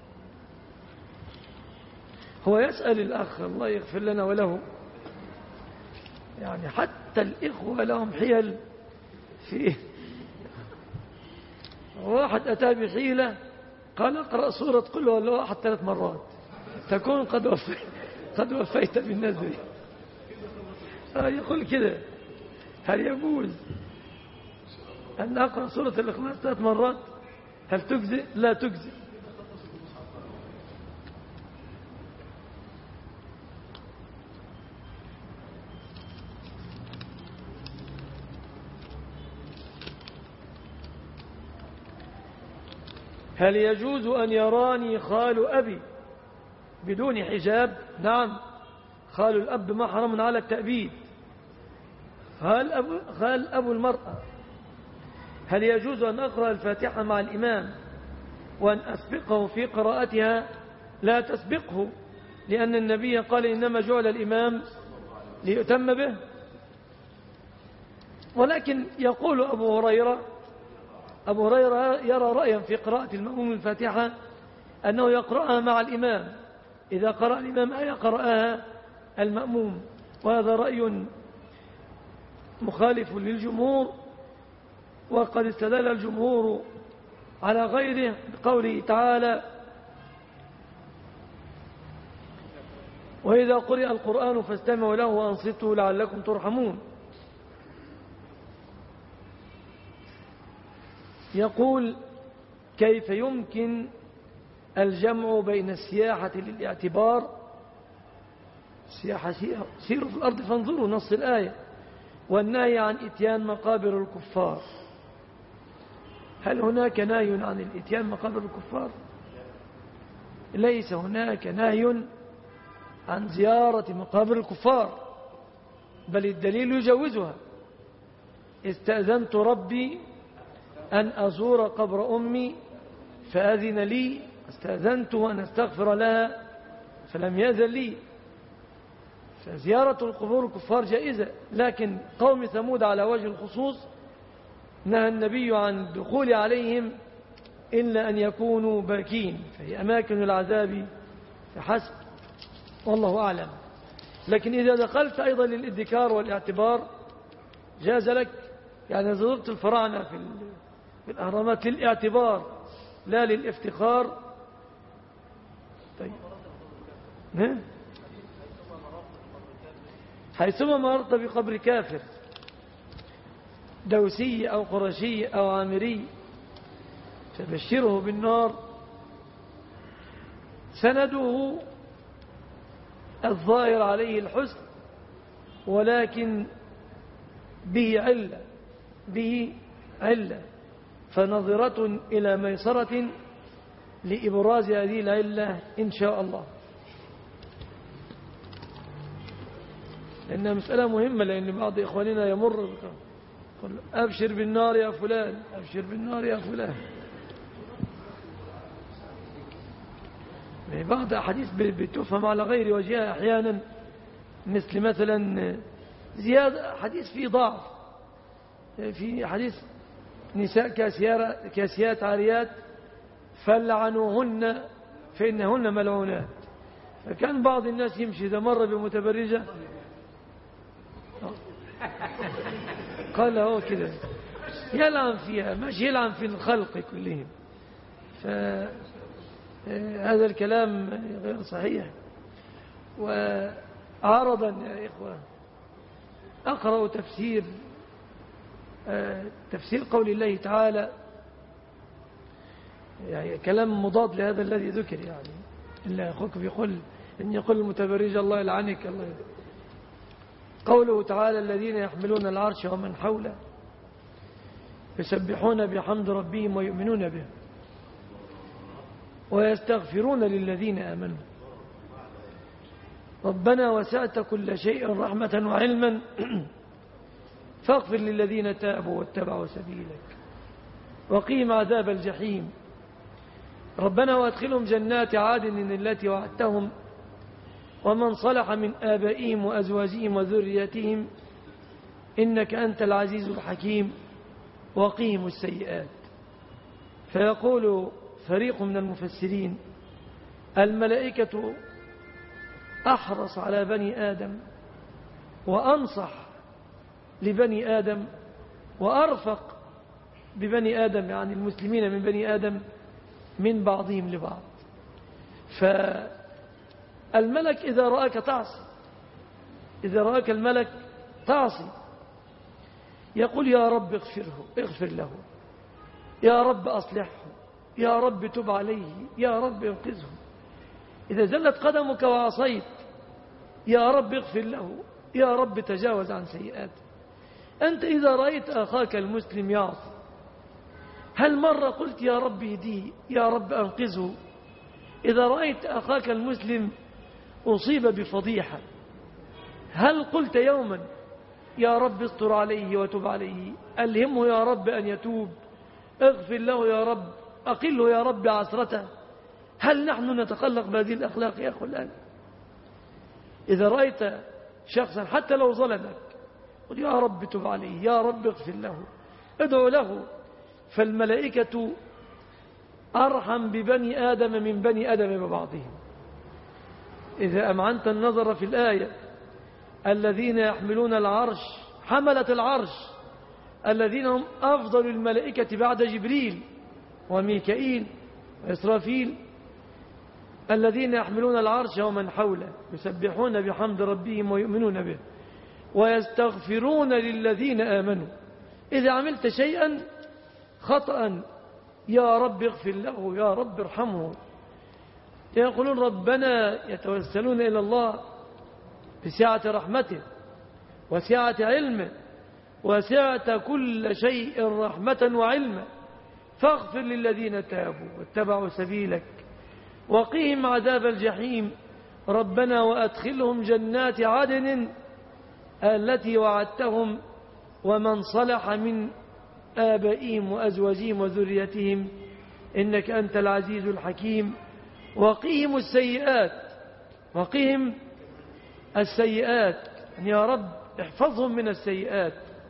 هو يسأل الأخ الله يغفر لنا وله، يعني حتى الإخوة لهم حيل في واحد أتى بحيلة قال اقرأ سورة قل هو الله أحد 3 مرات تكون قد وفيت بالنذر. يقول كده، هل يجوز أن أقرأ سورة الإخلاص 3 مرات؟ هل تجزئ؟ لا تجزئ. هل يجوز أن يراني خال أبي بدون حجاب؟ نعم، خال الأب محرم على التأبيد. خال أبو المرأة. هل يجوز أن أقرأ الفاتحة مع الإمام وأن أسبقه في قراءتها؟ لا تسبقه، لأن النبي قال إنما جعل الإمام ليؤتم به. ولكن يقول أبو هريرة يرى رأيا في قراءة المأموم الفاتحة أنه يقرأها مع الإمام، إذا قرأ الإمام آية قرأها المأموم، وهذا رأي مخالف للجمهور. وقد استدل الجمهور على غيره بقوله تعالى وإذا قرئ القرآن فاستمعوا له وأنصتوا لعلكم ترحمون. يقول كيف يمكن الجمع بين السياحة للاعتبار، السياحة سيروا في الأرض فانظروا نص الآية، والنهي عن إتيان مقابر الكفار؟ هل هناك نهي عن الإتيان مقابر الكفار؟ ليس هناك نهي عن زيارة مقابر الكفار، بل الدليل يجوزها. استأذنت ربي أن أزور قبر أمي فأذن لي، استأذنت أن أستغفر لها فلم يأذن لي. فزيارة القبور الكفار جائزة، لكن قوم ثمود على وجه الخصوص نهى النبي عن الدخول عليهم إلا أن يكونوا باكين، فهي أماكن العذاب فحسب، والله أعلم. لكن إذا دخلت أيضا للإدكار والاعتبار جاز لك، يعني زرت الفراعنة في الأهرامات للاعتبار لا للافتخار. طيب حيثما مررت بقبر كافر دوسي أو قرشي أو عامري فبشره بالنار. سنده الظاهر عليه الحسن، ولكن به علة فنظرة إلى ميسرة لإبراز هذه العلة إن شاء الله، لأنها مسألة مهمة. لأن بعض إخواننا يمر يقول أبشر بالنار يا فلان، أبشر بالنار يا فلان. بعض أحاديث بتفهم على غير وجهها أحيانا، مثل مثلا زيادة حديث فيه ضعف، في حديث نساء كاسيات عاريات فلعنوهن فإنهن ملعونات. فكان بعض الناس يمشي إذا مر بمتبرجة قال هو كده يلعن فيها، مش يلعن في الخلق كلهم. فهذا الكلام غير صحيح. وعرضا يا إخوة أقرأ تفسير قول الله تعالى، يعني كلام مضاد لهذا الذي ذكر. يعني إلا أخوك بيقول إن يقول المتبرج الله يلعنك الله يلعنك. قوله تعالى الذين يحملون العرش ومن حوله يسبحون بحمد ربهم ويؤمنون به ويستغفرون للذين آمنوا ربنا وسعت كل شيء رحمة وعلما فاغفر للذين تابوا واتبعوا سبيلك وقيم عذاب الجحيم ربنا وادخلهم جنات عدن التي وعدتهم ومن صلح من آبائهم وأزواجهم وذريتهم إنك أنت العزيز الحكيم وقيم السيئات. فيقول فريق من المفسرين الملائكة أحرص على بني آدم وأنصح لبني آدم وأرفق ببني آدم، يعني المسلمين من بني آدم من بعضهم لبعض. فالملك إذا رآك تعصي، إذا رآك الملك تعصي يقول يا رب اغفر له، يا رب أصلحه، يا رب تب عليه، يا رب انقذه. إذا زلت قدمك وعصيت يا رب اغفر له، يا رب تجاوز عن سيئاته. أنت إذا رأيت أخاك المسلم يعصي هل مرة قلت يا رب اهديه، يا رب أنقذه؟ إذا رأيت أخاك المسلم أصيب بفضيحة هل قلت يوما يا رب استر عليه وتب عليه، ألهمه يا رب أن يتوب، اغفر له يا رب، أقله يا رب عسرته؟ هل نحن نتخلق بهذه الأخلاق يا أخو الآن؟ إذا رأيت شخصا حتى لو ظلمك قل يا رب تب عليه، يا رب اغفر له، ادعو له. فالملائكة أرحم ببني آدم من بني آدم ببعضهم. إذا أمعنت النظر في الآية الذين يحملون العرش، حملة العرش الذين هم أفضل الملائكة بعد جبريل وميكائيل وإسرافيل، الذين يحملون العرش ومن حوله يسبحون بحمد ربهم ويؤمنون به ويستغفرون للذين آمنوا. إذا عملت شيئا خطأ يا رب اغفر له، يا رب ارحمه. يقولون ربنا، يتوسلون إلى الله بسعة رحمته وسعة علمه وسعة كل شيء رحمة وعلما فاغفر للذين تابوا واتبعوا سبيلك وقهم عذاب الجحيم ربنا وأدخلهم جنات عدن التي وعدتهم ومن صلح من آبائهم وأزواجهم وذريتهم إنك أنت العزيز الحكيم. وقهم السيئات، وقهم السيئات، يا رب احفظهم من السيئات.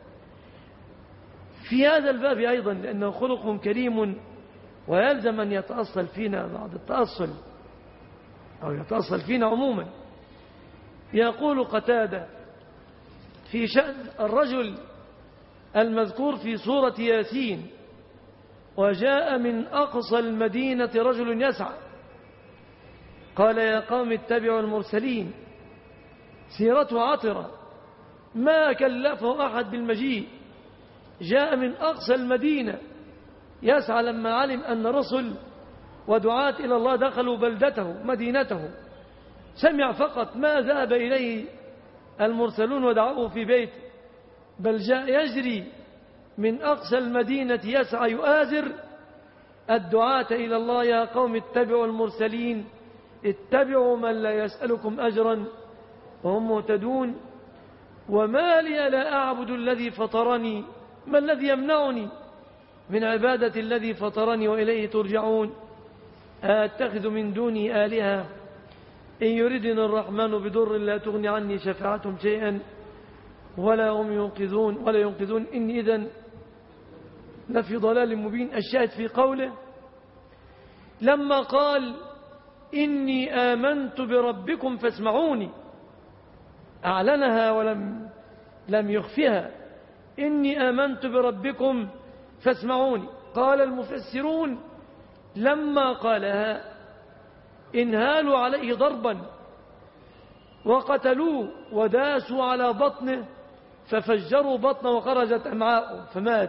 في هذا الباب أيضا لأنه خلق كريم ويلزم أن يتأصل فينا بعض التأصل، أو يتأصل فينا عموما. يقول قتادة في شأن الرجل المذكور في سورة ياسين: وجاء من أقصى المدينة رجل يسعى قال يا قوم اتبعوا المرسلين. سيرته عطرة، ما كلفه أحد بالمجيء، جاء من أقصى المدينة يسعى لما علم أن رسل ودعاة إلى الله دخلوا بلدته مدينته، سمع فقط، ما ذهب إليه المرسلون ودعوه في بيته، بل جاء يجري من أقصى المدينة يسعى يؤازر الدعاة إلى الله: يا قوم اتبعوا المرسلين، اتبعوا من لا يسألكم أجرا وهم مهتدون. وما لي لا أعبد الذي فطرني، ما الذي يمنعني من عبادة الذي فطرني وإليه ترجعون. أتخذ من دونه آلهة إن يردني الرحمن بضر لا تغني عني شفاعتهم شيئا ولا هم ينقذون إني إذن لفي ضلال مبين. الشاهد في قوله لما قال إني آمنت بربكم فاسمعوني، أعلنها ولم يخفها: إني آمنت بربكم فاسمعوني. قال المفسرون لما قالها انهالوا عليه ضربا وقتلوه وداسوا على بطنه ففجروا بطنه وخرجت أمعاؤه فمات.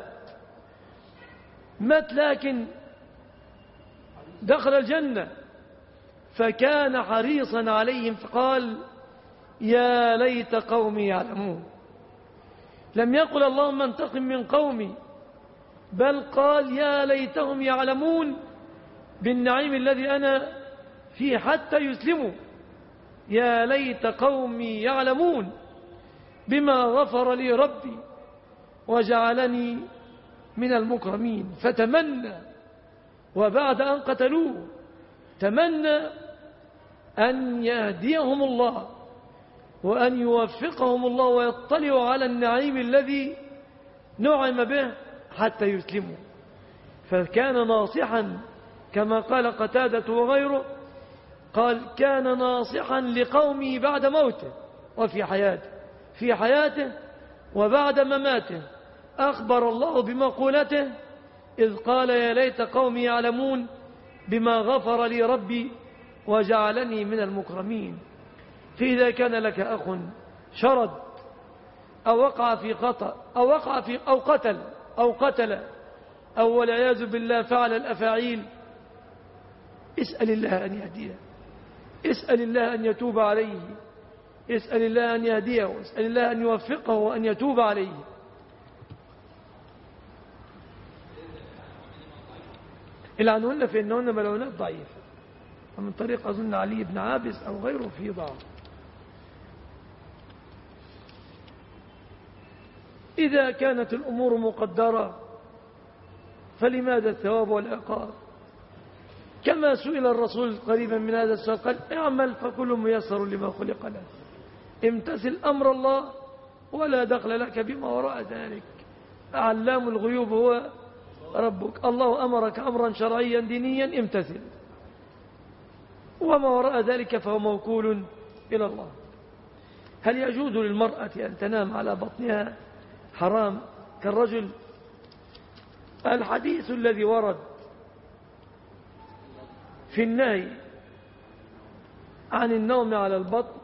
لكن دخل الجنة، فكان حريصا عليهم فقال يا ليت قومي يعلمون. لم يقل اللهم انتقم من قومي، بل قال يا ليتهم يعلمون بالنعيم الذي أنا فيه حتى يسلموا. يا ليت قومي يعلمون بما غفر لي ربي وجعلني من المكرمين. فتمنى، وبعد أن قتلوه تمنى أن يهديهم الله وأن يوفقهم الله ويطلعوا على النعيم الذي نعم به حتى يسلموا. فكان ناصحا كما قال قتادة وغيره، قال كان ناصحا لقومه بعد موته وفي حياته، في حياته وبعد مماته. أخبر الله بمقولته إذ قال يا ليت قومي يعلمون بما غفر لي ربي وجعلني من المكرمين. فإذا كان لك أخ شرد أو وقع في خطأ أو قتل أو والعياذ بالله فعل الأفاعيل، اسأل الله أن يهديه، اسأل الله أن يتوب عليه، اسأل الله أن يهديه، اسأل الله أن يوفقه وأن يتوب عليه. العنهن فإنهن ملعونات ضعيفة، ومن طريق أظن علي بن عابس أو غيره في ضعف. إذا كانت الأمور مقدرة فلماذا الثواب والعقاب؟ كما سئل الرسول قريبا من هذا السؤال قال اعمل فكل ميسر لما خلق له، امتثل أمر الله ولا دخل لك بما وراء ذلك، علام الغيوب هو ربك. الله أمرك أمرا شرعيا دينيا امتثل، وما وراء ذلك فهو موكول إلى الله. هل يجوز للمرأة أن تنام على بطنها؟ حرام كالرجل. الحديث الذي ورد في النهي عن النوم على البطن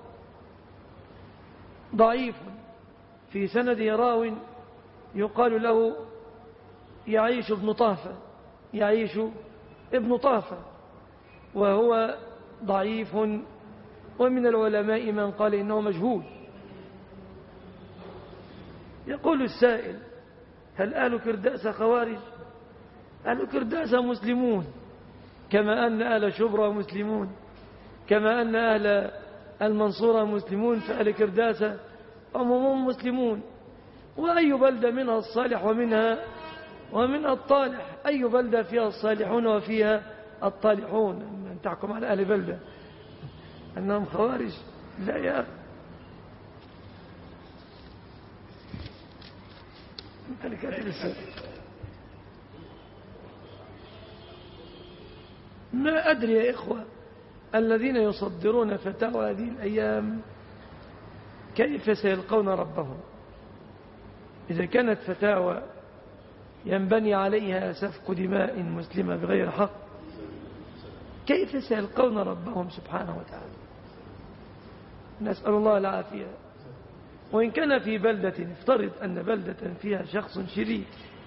ضعيف، في سنده راو يقال له يعيش ابن طهفة وهو ضعيف، ومن العلماء من قال إنه مجهول. يقول السائل هل أهل كرداس خوارج؟ أهل كرداس مسلمون كما أن أهل شبرا مسلمون، كما أن أهل المنصورة مسلمون، فأهل كرداس عمومهم مسلمون. وأي بلدة منها الصالح ومنها الطالح. أي بلدة فيها الصالحون وفيها الطالحون. أن تحكم على أهل بلدة أنهم خوارج، لا يا أخي. ما أدري يا إخوة الذين يصدرون فتاوى هذه الأيام كيف سيلقون ربهم. إذا كانت فتاوى ينبني عليها سفك دماء مسلمة بغير حق، كيف سيلقون ربهم سبحانه وتعالى؟ نسأل الله العافية. وإن كان في بلدة، افترض أن بلدة فيها شخص شريك،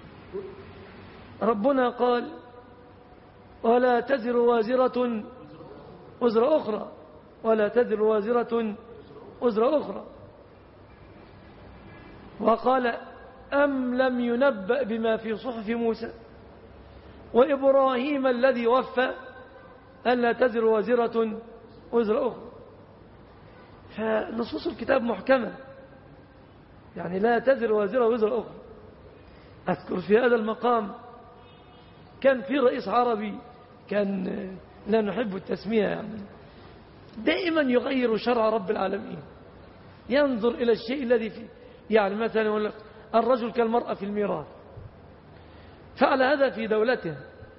ربنا قال ولا تزر وازرة وزر أخرى، ولا تزر وازرة وزر أخرى. وقال أم لم ينبأ بما في صحف موسى وإبراهيم الذي وفى ألا تزر وازرة وزر أخرى. فنصوص الكتاب محكمة، يعني لا تزر وازرة وزر أخرى. أذكر في هذا المقام كان في رئيس عربي، كان لا نحب التسمية، يعني دائما يغير شرع رب العالمين، ينظر إلى الشيء الذي فيه. يعني مثلا يقول لك الرجل كالمرأة في الميراث، فعل هذا في دولته،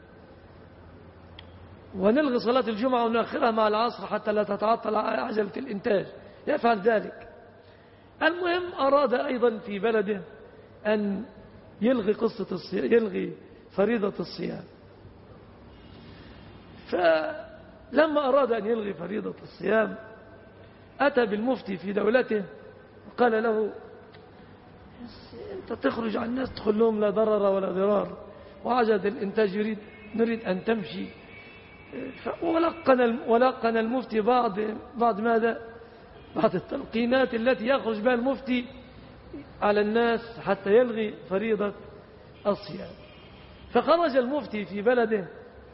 ونلغي صلاة الجمعة ونأخرها مع العصر حتى لا تتعطل عجلة الإنتاج، يفعل ذلك. المهم أراد أيضا في بلده أن يلغي يلغي فريضة الصيام. فلما أراد أن يلغي فريضة الصيام أتى بالمفتي في دولته وقال له أنت تخرج على الناس تقول لهم لا ضرر ولا ضرار، وعجلة الإنتاج نريد أن تمشي. ولقن المفتي بعض ماذا؟ بعض التلقينات التي يخرج بها المفتي على الناس حتى يلغي فريضة الصيام. فخرج المفتي في بلده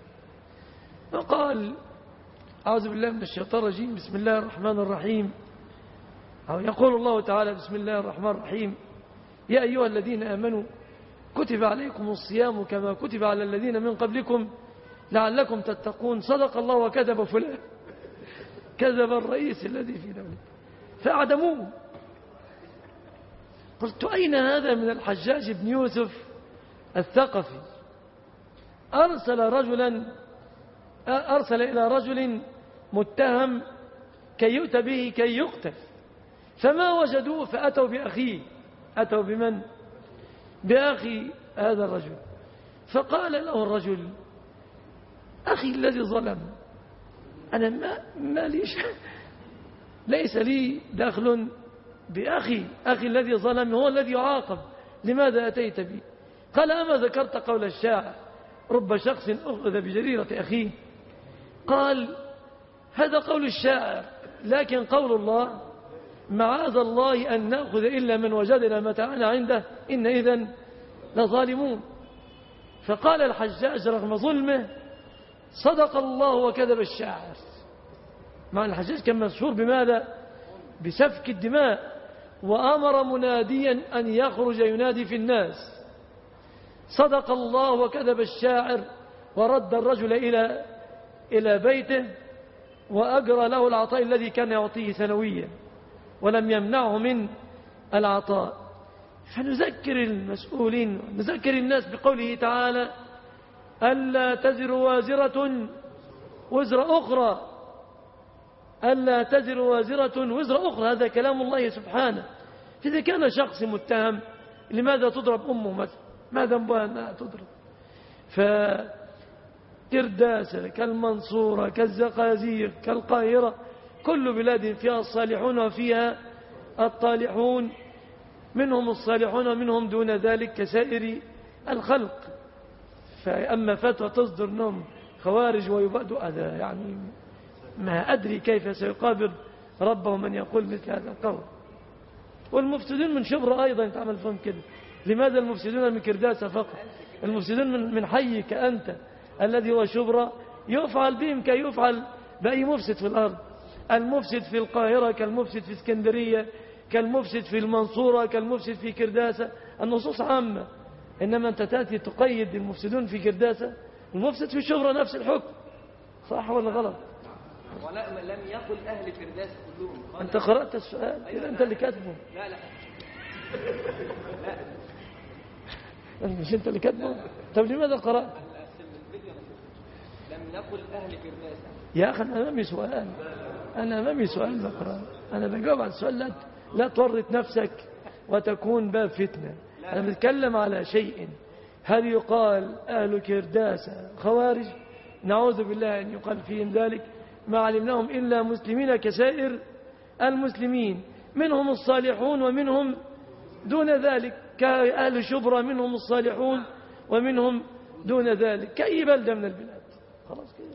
وقال أعوذ بالله من الشيطان الرجيم، بسم الله الرحمن الرحيم. أو يقول الله تعالى بسم الله الرحمن الرحيم يا أيها الذين آمنوا كتب عليكم الصيام كما كتب على الذين من قبلكم لعلكم تتقون. صدق الله وكذب فلان. كذب الرئيس الذي في دولته فأعدموه. قلت أين هذا من الحجاج بن يوسف الثقفي؟ أرسل إلى رجل متهم كي يؤتى به كي يقتل، فما وجدوه فأتوا بأخيه. أتوا بمن؟ بأخي هذا الرجل. فقال له الرجل أخي الذي ظلم أنا ما ليش ليس لي دخل بأخي، أخي الذي ظلم هو الذي يعاقب، لماذا أتيت بي؟ قال أما ذكرت قول الشاعر رب شخص أخذ بجريرة أخيه؟ قال هذا قول الشاعر، لكن قول الله معاذ الله أن نأخذ إلا من وجدنا متاعنا عنده إن إذن لظالمون. فقال الحجاج رغم ظلمه صدق الله وكذب الشاعر. مع الحجاج كان مشهور بماذا؟ بسفك الدماء، وأمر مناديا أن يخرج ينادي في الناس صدق الله وكذب الشاعر، ورد الرجل إلى بيته وأجرى له العطاء الذي كان يعطيه سنويا ولم يمنعه من العطاء. فنذكر المسؤولين، نذكر الناس بقوله تعالى ألا تزر وازرة وزر أخرى، ألا تزر وازرة وزر أخرى. هذا كلام الله سبحانه. إذا كان شخص متهم لماذا تضرب أمه مثلا؟ ما ذنبها أنها تضرب؟ فكرداسة كالمنصورة كالزقازيق كالقاهرة كل بلاد فيها الصالحون وفيها الطالحون، منهم الصالحون ومنهم دون ذلك كسائر الخلق. فأما فتوى تصدر نوم خوارج ويبعد هذا، يعني ما أدري كيف سيقابل ربه من يقول مثل هذا القول. والمفسدون من شبرا أيضا يتعمل فهم كده. لماذا المفسدون من كرداسة فقط؟ المفسدون من حيك أنت الذي هو شبرا يفعل بهم كي يفعل بأي مفسد في الأرض. المفسد في القاهرة كالمفسد في اسكندرية كالمفسد في المنصورة كالمفسد في كرداسة. النصوص عامة، إنما أنت تأتي تقيد المفسدون في كرداسة، المفسد في شبرا نفس الحكم. صح ولا غلط؟ ولا لم يقل أهل كرداسة كلهم. أنت قرأت السؤال؟ أيوة أنت اللي كاتبه. لا مش أنت اللي كاتبه؟ طب لماذا قرأت؟ لم يقل أهل كرداسة. يا أخي أنا أمامي سؤال بقرأ، أنا بجاوب على السؤال. لا تورط نفسك وتكون باب فتنة. أنا بتكلم على شيء، هل يقال أهل كرداسة خوارج؟ نعوذ بالله أن يقال فيهم ذلك، ما علمناهم إلا مسلمين كسائر المسلمين، منهم الصالحون ومنهم دون ذلك، كأهل شبرا منهم الصالحون ومنهم دون ذلك، كأي بلدة من البلاد. خلاص كده.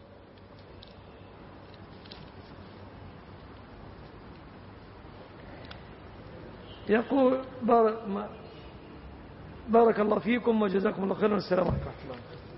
يقول بارك الله فيكم وجزاكم الله خيرا، والسلام عليكم ورحمة الله.